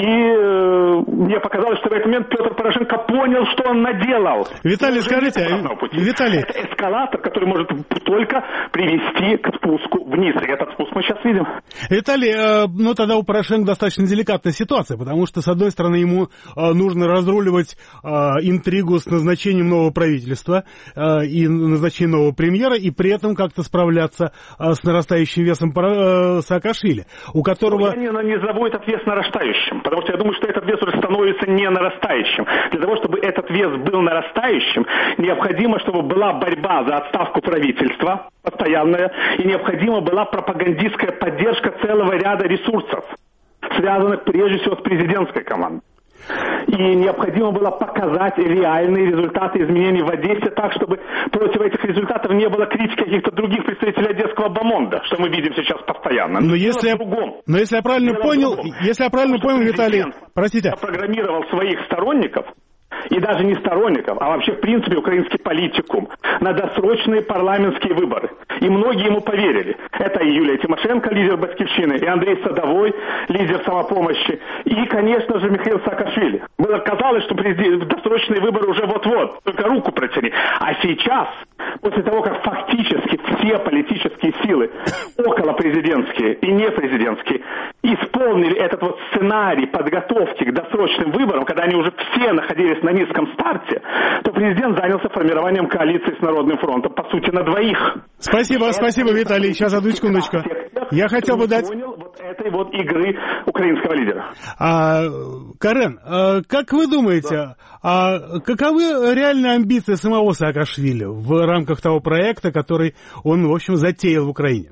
мне показалось, что в этот момент Петр Порошенко понял, что он наделал. Виталий, скажите, Виталий... Это эскалатор, который может только привести к спуску вниз, и этот спуск мы сейчас видим. Виталий, ну тогда у Порошенко достаточно деликатная ситуация, потому что, с одной стороны, ему нужно разруливать интригу с назначением нового правительства и назначением нового премьера, и при этом как-то справляться с нарастающим весом Саакашвили, у которого... Я не назову этот вес нарастающим, потому что я думаю, что этот вес уже становится не нарастающим. Для того, чтобы этот вес был нарастающим, необходимо, чтобы была борьба за отставку правительства постоянная, и необходима была пропагандистская поддержка целого ряда ресурсов, связанных прежде всего с президентской командой. И необходимо было показать реальные результаты изменений в Одессе так, чтобы против этих результатов не было критики каких-то других представителей одесского бомонда, что мы видим сейчас постоянно. Но если я правильно понял, Виталий, простите. Программировал своих сторонников, и даже не сторонников, а вообще в принципе украинский политикум на досрочные парламентские выборы. И многие ему поверили. Это и Юлия Тимошенко, лидер Батькивщины, и Андрей Садовой, лидер самопомощи, и, конечно же, Михаил Саакашвили. Было казалось, что досрочные выборы уже вот-вот, только руку протяни. А сейчас, после того, как фактически все политические силы, околопрезидентские и непрезидентские, исполнили этот вот сценарий подготовки к досрочным выборам, когда они уже все находились на низком старте, то президент занялся формированием коалиции с Народным фронтом, по сути, на двоих. Спасибо, Виталий. Сейчас, одну секундочку. Я хотел бы дать... понял вот этой вот игры украинского лидера. Карен, как вы думаете, каковы реальные амбиции самого Саакашвили в рамках того проекта, который он, в общем, затеял в Украине?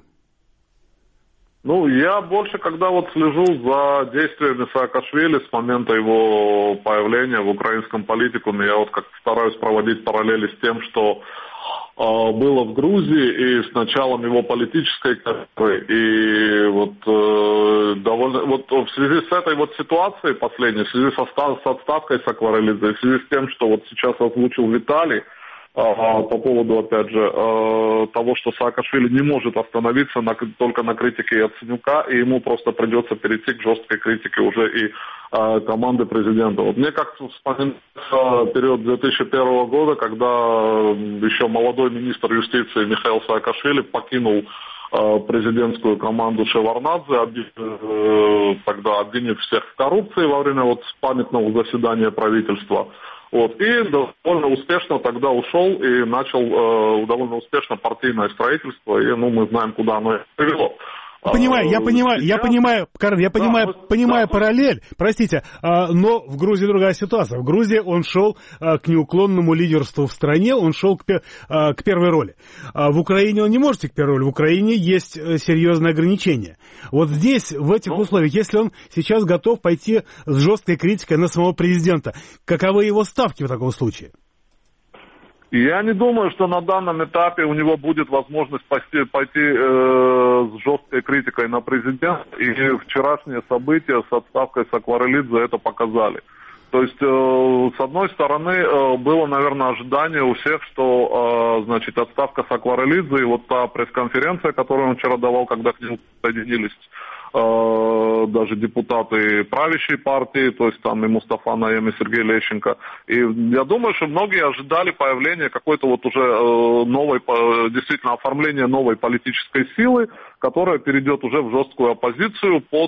Ну, я больше, когда вот слежу за действиями Саакашвили с момента его появления в украинском политикуме, я вот как-то стараюсь проводить параллели с тем, что было в Грузии и с началом его политической карьеры. И вот довольно вот в связи с этой вот ситуацией последней, в связи с отставкой Саакашвили, в связи с тем, что вот сейчас озвучил Виталий, по поводу, опять же, того, что Саакашвили не может остановиться только на критике Яценюка, и ему просто придется перейти к жесткой критике уже и команды президента. Вот мне как-то вспоминается период 2001 года, когда еще молодой министр юстиции Михаил Саакашвили покинул президентскую команду Шеварднадзе, тогда обвинив всех в коррупции во время вот памятного заседания правительства. Вот. И довольно успешно тогда ушел и начал довольно успешно партийное строительство, и мы знаем, куда оно привело. Я понимаю, параллель, простите, но в Грузии другая ситуация. В Грузии он шел к неуклонному лидерству в стране, он шел к первой роли. В Украине он не может идти к первой роли, в Украине есть серьезные ограничения. Вот здесь, в этих условиях, если он сейчас готов пойти с жесткой критикой на самого президента, каковы его ставки в таком случае? Я не думаю, что на данном этапе у него будет возможность пойти с жесткой критикой на президента, и вчерашние события с отставкой Сакварелидзе это показали. То есть, с одной стороны, было, наверное, ожидание у всех, что, отставка Сакварелидзе и вот та пресс-конференция, которую он вчера давал, когда к нему присоединились даже депутаты правящей партии, то есть там и Мустафа Наем, и Сергей Лещенко. И я думаю, что многие ожидали появления какой-то вот уже новой, действительно, оформления новой политической силы, которая перейдет уже в жесткую оппозицию под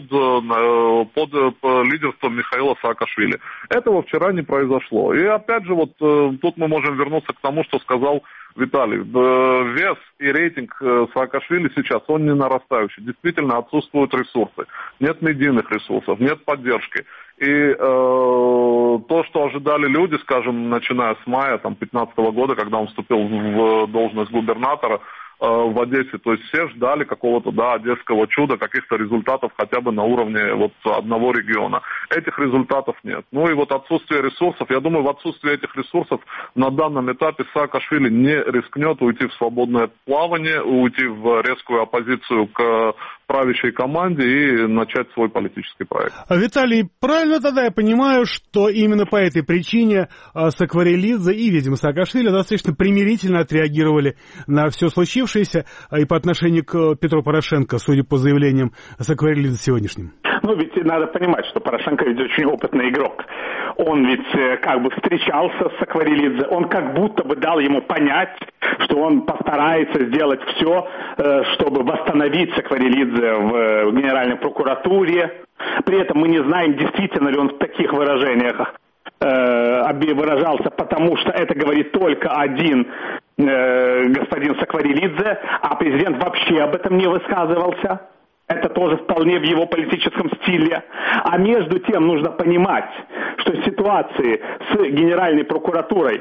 лидерством Михаила Саакашвили. Этого вчера не произошло. И опять же, вот тут мы можем вернуться к тому, что сказал Виталий. Вес и рейтинг Саакашвили сейчас, он не нарастающий. Действительно, отсутствуют ресурсы. Нет медийных ресурсов, нет поддержки. И то, что ожидали люди, скажем, начиная с мая 2015 года, когда он вступил в должность губернатора в Одессе, то есть все ждали какого-то, одесского чуда, каких-то результатов хотя бы на уровне вот одного региона. Этих результатов нет. Ну и вот отсутствие ресурсов, я думаю, в отсутствии этих ресурсов на данном этапе Саакашвили не рискнет уйти в свободное плавание, уйти в резкую оппозицию к правящей команде и начать свой политический проект. Виталий, правильно тогда я понимаю, что именно по этой причине Сакварелидзе и, видимо, Саакашвили достаточно примирительно отреагировали на все случившееся и по отношению к Петру Порошенко, судя по заявлениям Сакварелидзе сегодняшним? Ведь надо понимать, что Порошенко ведь очень опытный игрок. Он ведь как бы встречался с Сакварелидзе, он как будто бы дал ему понять, что он постарается сделать все, чтобы восстановить Сакварелидзе в Генеральной прокуратуре. При этом мы не знаем, действительно ли он в таких выражениях выражался, потому что это говорит только один господин Сакварелидзе, а президент вообще об этом не высказывался. Это тоже вполне в его политическом стиле. А между тем нужно понимать, что ситуации с Генеральной прокуратурой,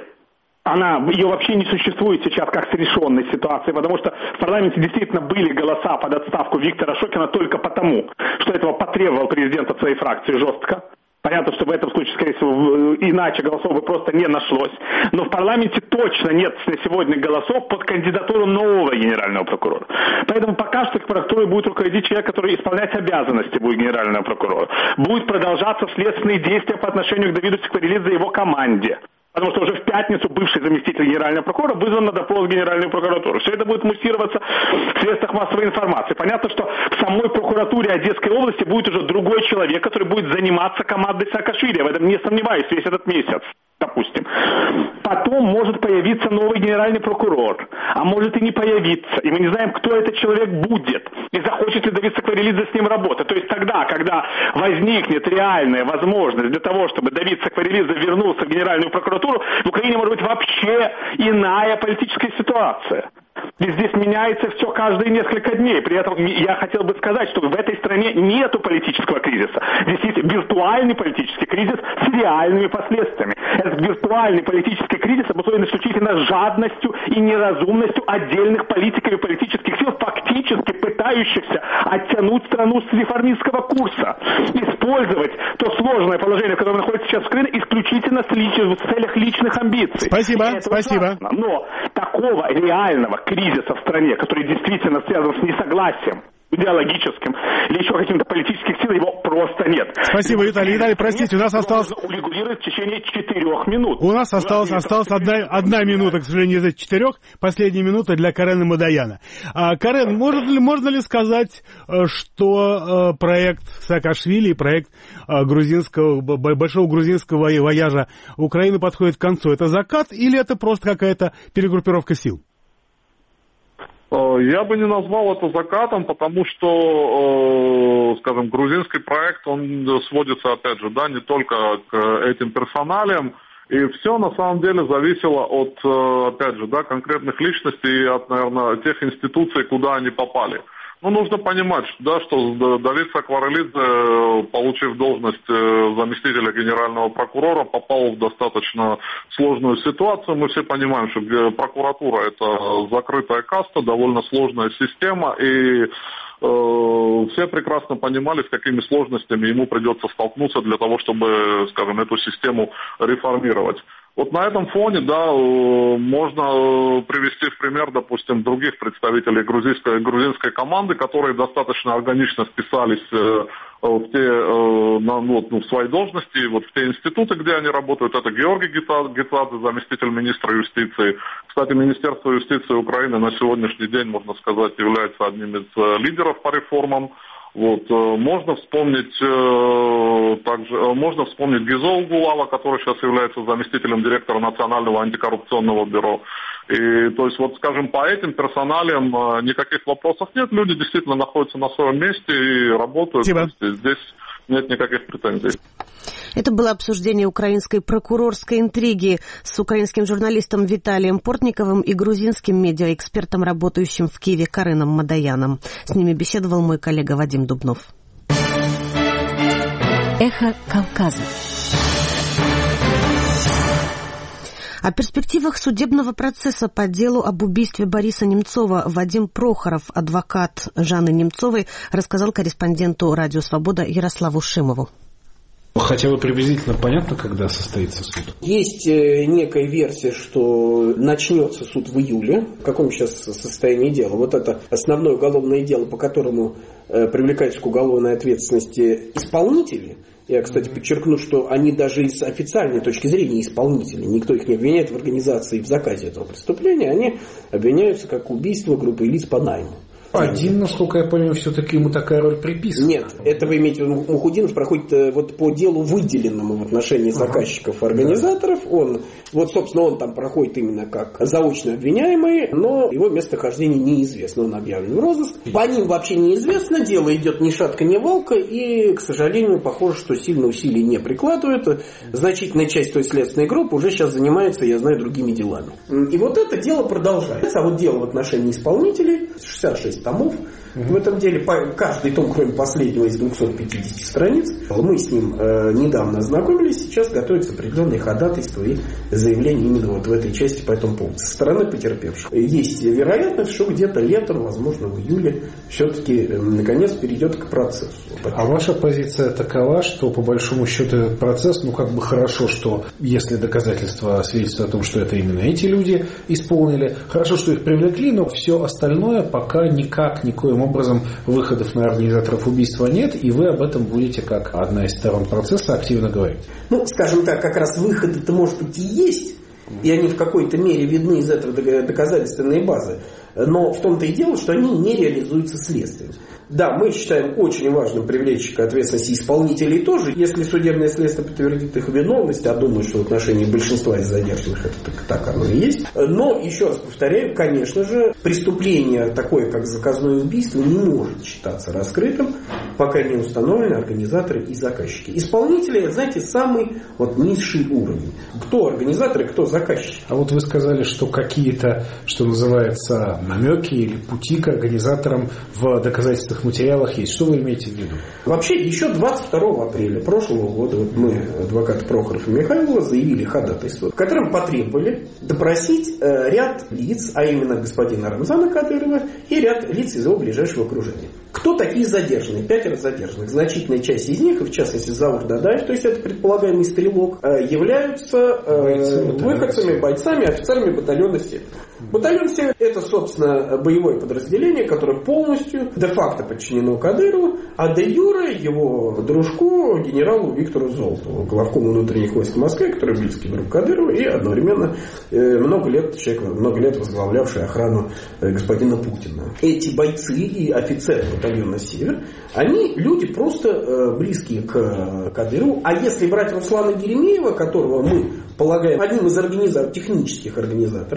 ее вообще не существует сейчас как с решенной ситуацией, потому что в парламенте действительно были голоса под отставку Виктора Шокина только потому, что этого потребовал президент от своей фракции жестко. Понятно, что в этом случае, скорее всего, иначе голосов бы просто не нашлось. Но в парламенте точно нет на сегодня голосов под кандидатуру нового генерального прокурора. Поэтому пока что прокуратурой будет руководить человек, который исполнять обязанности будет генерального прокурора. Будет продолжаться следственные действия по отношению к Давиду Сакварелидзе и его команде. Потому что уже в пятницу бывший заместитель генерального прокурора вызван на допрос в Генеральную прокуратуру. Все это будет муссироваться в средствах массовой информации. Понятно, что в самой прокуратуре Одесской области будет уже другой человек, который будет заниматься командой Саакашвили. Я в этом не сомневаюсь весь этот месяц, допустим. Потом может появиться новый генеральный прокурор, а может и не появиться. И мы не знаем, кто этот человек будет. И захочет ли Давид Сакварелидзе с ним работать. То есть тогда, когда возникнет реальная возможность для того, чтобы Давид Сакварелидзе вернулся в Генеральную прокуратуру, в Украине может быть вообще иная политическая ситуация. Ведь здесь меняется все каждые несколько дней. При этом я хотел бы сказать, что в этой стране нету политического кризиса. Здесь есть виртуальный политический кризис с реальными последствиями. Этот виртуальный политический кризис обусловлен исключительно жадностью и неразумностью отдельных политиков и политических сил, фактически пытающихся оттянуть страну с реформистского курса. Использовать то сложное положение, в котором находится сейчас Украина, исключительно в целях личных амбиций. Спасибо. Ужасно. Но такого реального кризиса в стране, который действительно связан с несогласием идеологическим или еще каким-то политическим силам, его просто нет. Спасибо, Виталий. Виталий, простите, у нас осталось... урегулировать в течение 4 минут. У нас осталась одна минута, к сожалению, из этих 4. Последняя минута для Карена Мадояна. Карен, можно ли сказать, что проект Саакашвили, проект большого грузинского вояжа Украины подходит к концу? Это закат или это просто какая-то перегруппировка сил? Я бы не назвал это закатом, потому что, скажем, грузинский проект, он сводится, опять же, не только к этим персоналиям. И все на самом деле зависело от, опять же, да, конкретных личностей и от, наверное, тех институций, куда они попали. Ну, нужно понимать, да, что Давид Сакварелидзе, получив должность заместителя генерального прокурора, попал в достаточно сложную ситуацию. Мы все понимаем, что прокуратура – это закрытая каста, довольно сложная система, и все прекрасно понимали, с какими сложностями ему придется столкнуться для того, чтобы, скажем, эту систему реформировать. Вот на этом фоне, да, можно привести в пример, допустим, других представителей грузинской команды, которые достаточно органично вписались в свои должности, вот в те институты, где они работают. Это Георгий Гетадзе, заместитель министра юстиции. Кстати, Министерство юстиции Украины на сегодняшний день, можно сказать, является одним из лидеров по реформам. Вот, можно вспомнить Гизо Угулава, который сейчас является заместителем директора Национального антикоррупционного бюро. И, то есть, вот, скажем, по этим персоналиям никаких вопросов нет. Люди действительно находятся на своем месте и работают. Здесь нет никаких претензий. Это было обсуждение украинской прокурорской интриги с украинским журналистом Виталием Портниковым и грузинским медиаэкспертом, работающим в Киеве, Кареном Мадаяном. С ними беседовал мой коллега Вадим Дубнов. Эхо Кавказа. О перспективах судебного процесса по делу об убийстве Бориса Немцова Вадим Прохоров, адвокат Жанны Немцовой, рассказал корреспонденту «Радио Свобода» Ярославу Шимову. Хотя бы приблизительно понятно, когда состоится суд? Есть некая версия, что начнется суд в июле. В каком сейчас состоянии дела? Вот это основное уголовное дело, по которому привлекаются к уголовной ответственности исполнители. Я, кстати, подчеркну, что они даже из официальной точки зрения исполнители. Никто их не обвиняет в организации и в заказе этого преступления. Они обвиняются как убийство группы лиц по найму. Один, насколько я понимаю, все-таки ему такая роль приписана. Нет, это вы имеете в виду, Мухудинов проходит вот по делу, выделенному в отношении заказчиков и организаторов. Он, вот, собственно, он там проходит именно как заочно обвиняемый, но его местохождение неизвестно, он объявлен в розыск. По ним вообще неизвестно, дело идет ни шатка, ни валка, и, к сожалению, похоже, что сильно усилий не прикладывают. Значительная часть той следственной группы уже сейчас занимается, я знаю, другими делами. И вот это дело продолжается. А вот дело в отношении исполнителей, 66 томов. В этом деле каждый том, кроме последнего, из 250 страниц. Мы с ним недавно ознакомились. Сейчас готовятся определенные ходатайства и заявления именно вот в этой части по этому поводу. Со стороны потерпевших. Есть вероятность, что где-то летом, возможно в июле, все-таки наконец перейдет к процессу. А ваша позиция такова, что по большому счету этот процесс, хорошо, что если доказательства свидетельствуют о том, что это именно эти люди исполнили, хорошо, что их привлекли, но все остальное пока никоим образом выходов на организаторов убийства нет, и вы об этом будете, как одна из сторон процесса, активно говорить. Скажем так, как раз выходы-то, может быть, и есть, и они в какой-то мере видны из этого доказательственной базы. Но в том-то и дело, что они не реализуются следствием. Да, мы считаем очень важным привлечь к ответственности исполнителей тоже, если судебное следствие подтвердит их виновность, а думаю, что в отношении большинства из задержанных это так оно и есть. Но, еще раз повторяю, конечно же, преступление такое, как заказное убийство, не может считаться раскрытым, пока не установлены организаторы и заказчики. Исполнители, знаете, самый низший уровень. Кто организаторы, кто заказчики. А вот вы сказали, что какие-то, что называется, намеки или пути к организаторам в доказательствах материалах есть. Что вы имеете в виду? Вообще, еще 22 апреля прошлого года мы, адвокаты Прохоров и Михайлова, заявили ходатайство, в котором потребовали допросить ряд лиц, а именно господина Рамзана Кадырова и ряд лиц из его ближайшего окружения. Кто такие задержанные? 5 задержанных. Значительная часть из них, и в частности Заур Дадаев, то есть это предполагаемый стрелок, являются выходцами, бойцами, офицерами батальона «Север». Батальон «Север» — это, собственно, боевое подразделение, которое полностью де-факто подчинено Кадырову, а де-юре его дружку, генералу Виктору Золотову, главкому внутренних войск в Москве, который близкий друг Кадырова и одновременно много лет возглавлявший охрану господина Путина. Эти бойцы и офицеры батальона «Север», они люди просто близкие к Кадырову. А если брать Руслана Геремеева, которого мы полагаем одним из технических организаторов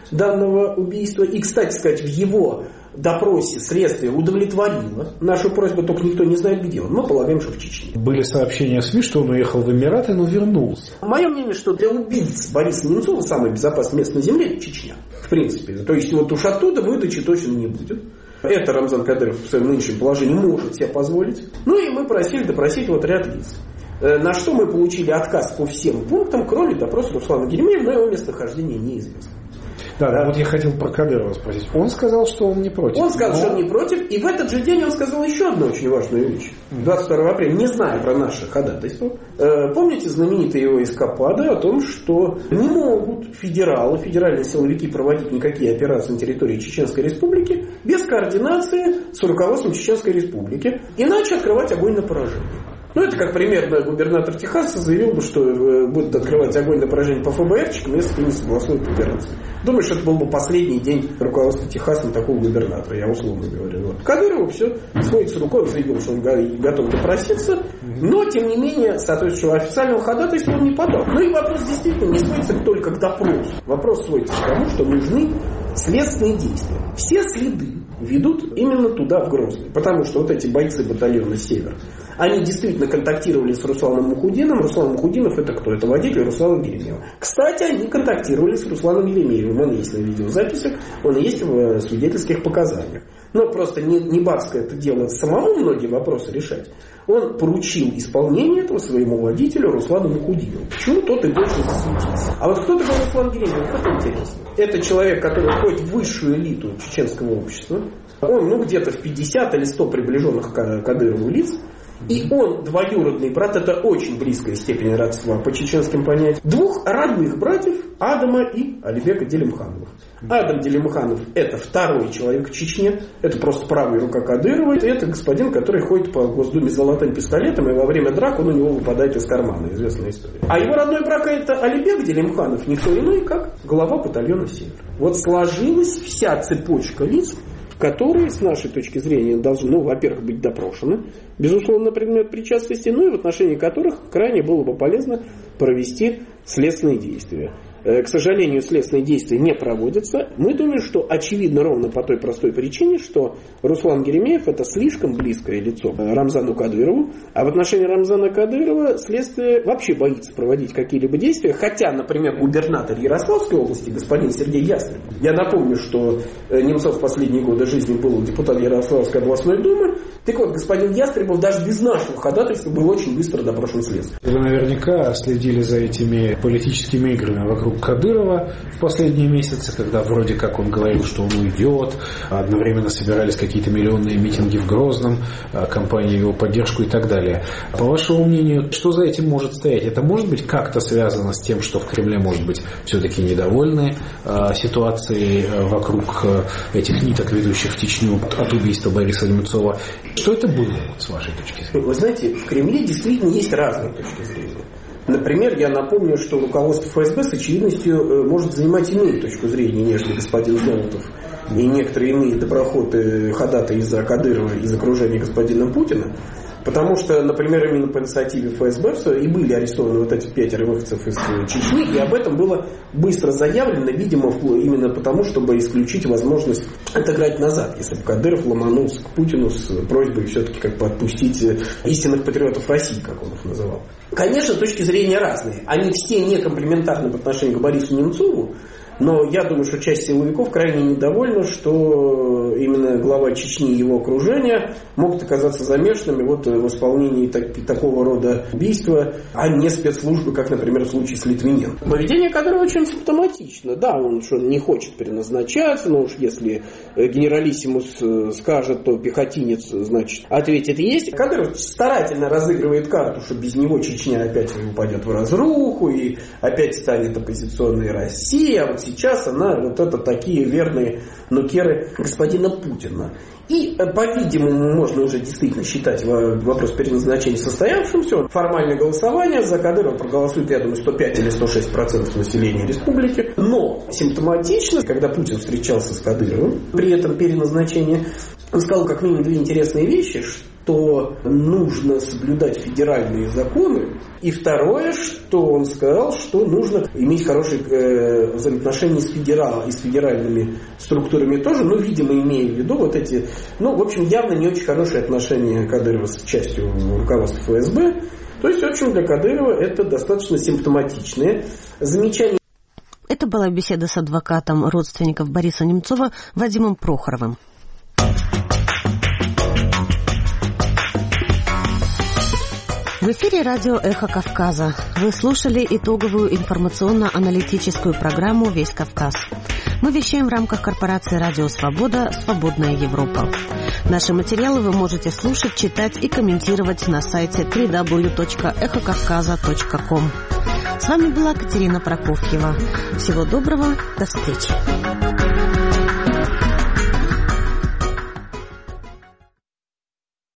данного убийства. И, кстати сказать, в его допросе следствие удовлетворило нашу просьбу, только никто не знает, где он. Мы полагаем, что в Чечне. Были сообщения в СМИ, что он уехал в Эмираты, но вернулся. Мое мнение, что для убийц Бориса Немцова самое безопасное место на земле – Чечня. В принципе. То есть вот уж оттуда выдачи точно не будет. Это Рамзан Кадыров в своем нынешнем положении может себе позволить. Ну и мы просили допросить вот ряд лиц. На что мы получили отказ по всем пунктам, кроме допроса Руслана Геремеева, но его местонахождение неизвестно. Да, вот я хотел про Кадырова спросить. Он сказал, что он не против. Он сказал, что он не против, и в этот же день он сказал еще одну очень важную вещь. 22 апреля, не зная про наше ходатайство. Помните знаменитые его эскапады о том, что не могут федералы, федеральные силовики проводить никакие операции на территории Чеченской Республики без координации с руководством Чеченской Республики, иначе открывать огонь на поражение. Ну, это как примерно губернатор Техаса заявил бы, что будет открывать огонь на поражение по ФБРчикам, если не согласуют операцию. Думаешь, это был бы последний день руководства Техасом такого губернатора, я условно говорю. Вот. Кадырову все сводится рукой, он заявил, что он готов допроситься, но, тем не менее, соответствующего официального ходатайства он не подал. Ну и вопрос действительно не сводится только к допросу. Вопрос сводится к тому, что нужны следственные действия. Все следы ведут именно туда, в Грозный. Потому что вот эти бойцы батальона «Север», они действительно контактировали с Русланом Мухудиновым. Руслан Мухудинов это кто? Это водитель Руслана Геремеева. Кстати, они контактировали с Русланом Геремеевым. Он есть на видеозаписях, он есть в свидетельских показаниях. Но просто не барское это дело самому многие вопросы решать. Он поручил исполнение этого своему водителю Руслану Мухудинову. Почему тот и больше засветился? А вот кто такой Руслан Геремеев? Это интересно. Это человек, который входит в высшую элиту чеченского общества. Он где-то в 50 или 100 приближенных к Кадырову лиц. И он двоюродный брат, это очень близкая степень родства по чеченским понятиям, двух родных братьев Адама и Алибека Делимхановых. Адам Делимханов это второй человек в Чечне, это просто правая рука Кадырова, и это господин, который ходит по Госдуме с золотым пистолетом, и во время драк он у него выпадает из кармана, известная история. А его родной брат это Алибек Делимханов, никто иной, как глава батальона «Север». Вот сложилась вся цепочка лиц, которые, с нашей точки зрения, должны, во-первых, быть допрошены, безусловно, на предмет причастности, ну и в отношении которых крайне было бы полезно провести следственные действия. К сожалению, следственные действия не проводятся. Мы думаем, что очевидно ровно по той простой причине, что Руслан Геремеев это слишком близкое лицо Рамзану Кадырову, а в отношении Рамзана Кадырова следствие вообще боится проводить какие-либо действия, хотя, например, губернатор Ярославской области, господин Сергей Ястребов, я напомню, что Немцов в последние годы жизни был депутат Ярославской областной думы, так вот, господин Ястребов даже без нашего ходатайства был очень быстро допрошен следствием. Вы наверняка следили за этими политическими играми вокруг Кадырова в последние месяцы, когда вроде как он говорил, что он уйдет, одновременно собирались какие-то миллионные митинги в Грозном, кампания его поддержку и так далее. По вашему мнению, что за этим может стоять? Это может быть как-то связано с тем, что в Кремле, может быть, все-таки недовольны ситуацией вокруг этих ниток, ведущих в Чечню от убийства Бориса Немцова? Что это было, с вашей точки зрения? Вы знаете, в Кремле действительно есть разные точки зрения. Например, я напомню, что руководство ФСБ с очевидностью может занимать иную точку зрения, нежели господин Золотов и некоторые иные доброходы ходатаи из-за Кадырова из окружения господина Путина. Потому что, например, именно по инициативе ФСБ и были арестованы вот эти 5 выходцев из Чечни, и об этом было быстро заявлено, видимо, именно потому, чтобы исключить возможность отыграть назад, если бы Кадыров ломанулся к Путину с просьбой все-таки как бы отпустить истинных патриотов России, как он их называл. Конечно, точки зрения разные. Они все не комплементарны по отношению к Борису Немцову, но я думаю, что часть силовиков крайне недовольна, что именно глава Чечни и его окружения могут оказаться замешанными вот в исполнении такого рода убийства, а не спецслужбы, как, например, в случае с Литвиненко. Поведение Кадырова очень симптоматично. Да, он что не хочет переназначать, но уж если генералиссимус скажет, то пехотинец, значит, ответит есть. Кадыров старательно разыгрывает карту, что без него Чечня опять упадет в разруху и опять станет оппозиционной Россией, а вот сейчас она вот это такие верные нукеры господина Путина. И, по-видимому, можно уже действительно считать вопрос переназначения состоявшимся. Формальное голосование за Кадырова проголосует, я думаю, 105 или 106% населения республики. Но симптоматично, когда Путин встречался с Кадыровым при этом переназначении, он сказал как минимум две интересные вещи, что нужно соблюдать федеральные законы. И второе, что он сказал, что нужно иметь хорошие взаимоотношения с федеральными структурами тоже, но, видимо, имея в виду вот эти, в общем, явно не очень хорошие отношения Кадырова с частью руководства ФСБ. То есть, в общем, для Кадырова это достаточно симптоматичное замечание. Это была беседа с адвокатом родственников Бориса Немцова Вадимом Прохоровым. В эфире радио «Эхо Кавказа». Вы слушали итоговую информационно-аналитическую программу «Весь Кавказ». Мы вещаем в рамках корпорации «Радио Свобода. Свободная Европа». Наши материалы вы можете слушать, читать и комментировать на сайте www.эхокавказа.ком. С вами была Катерина Прокофьева. Всего доброго, до встречи.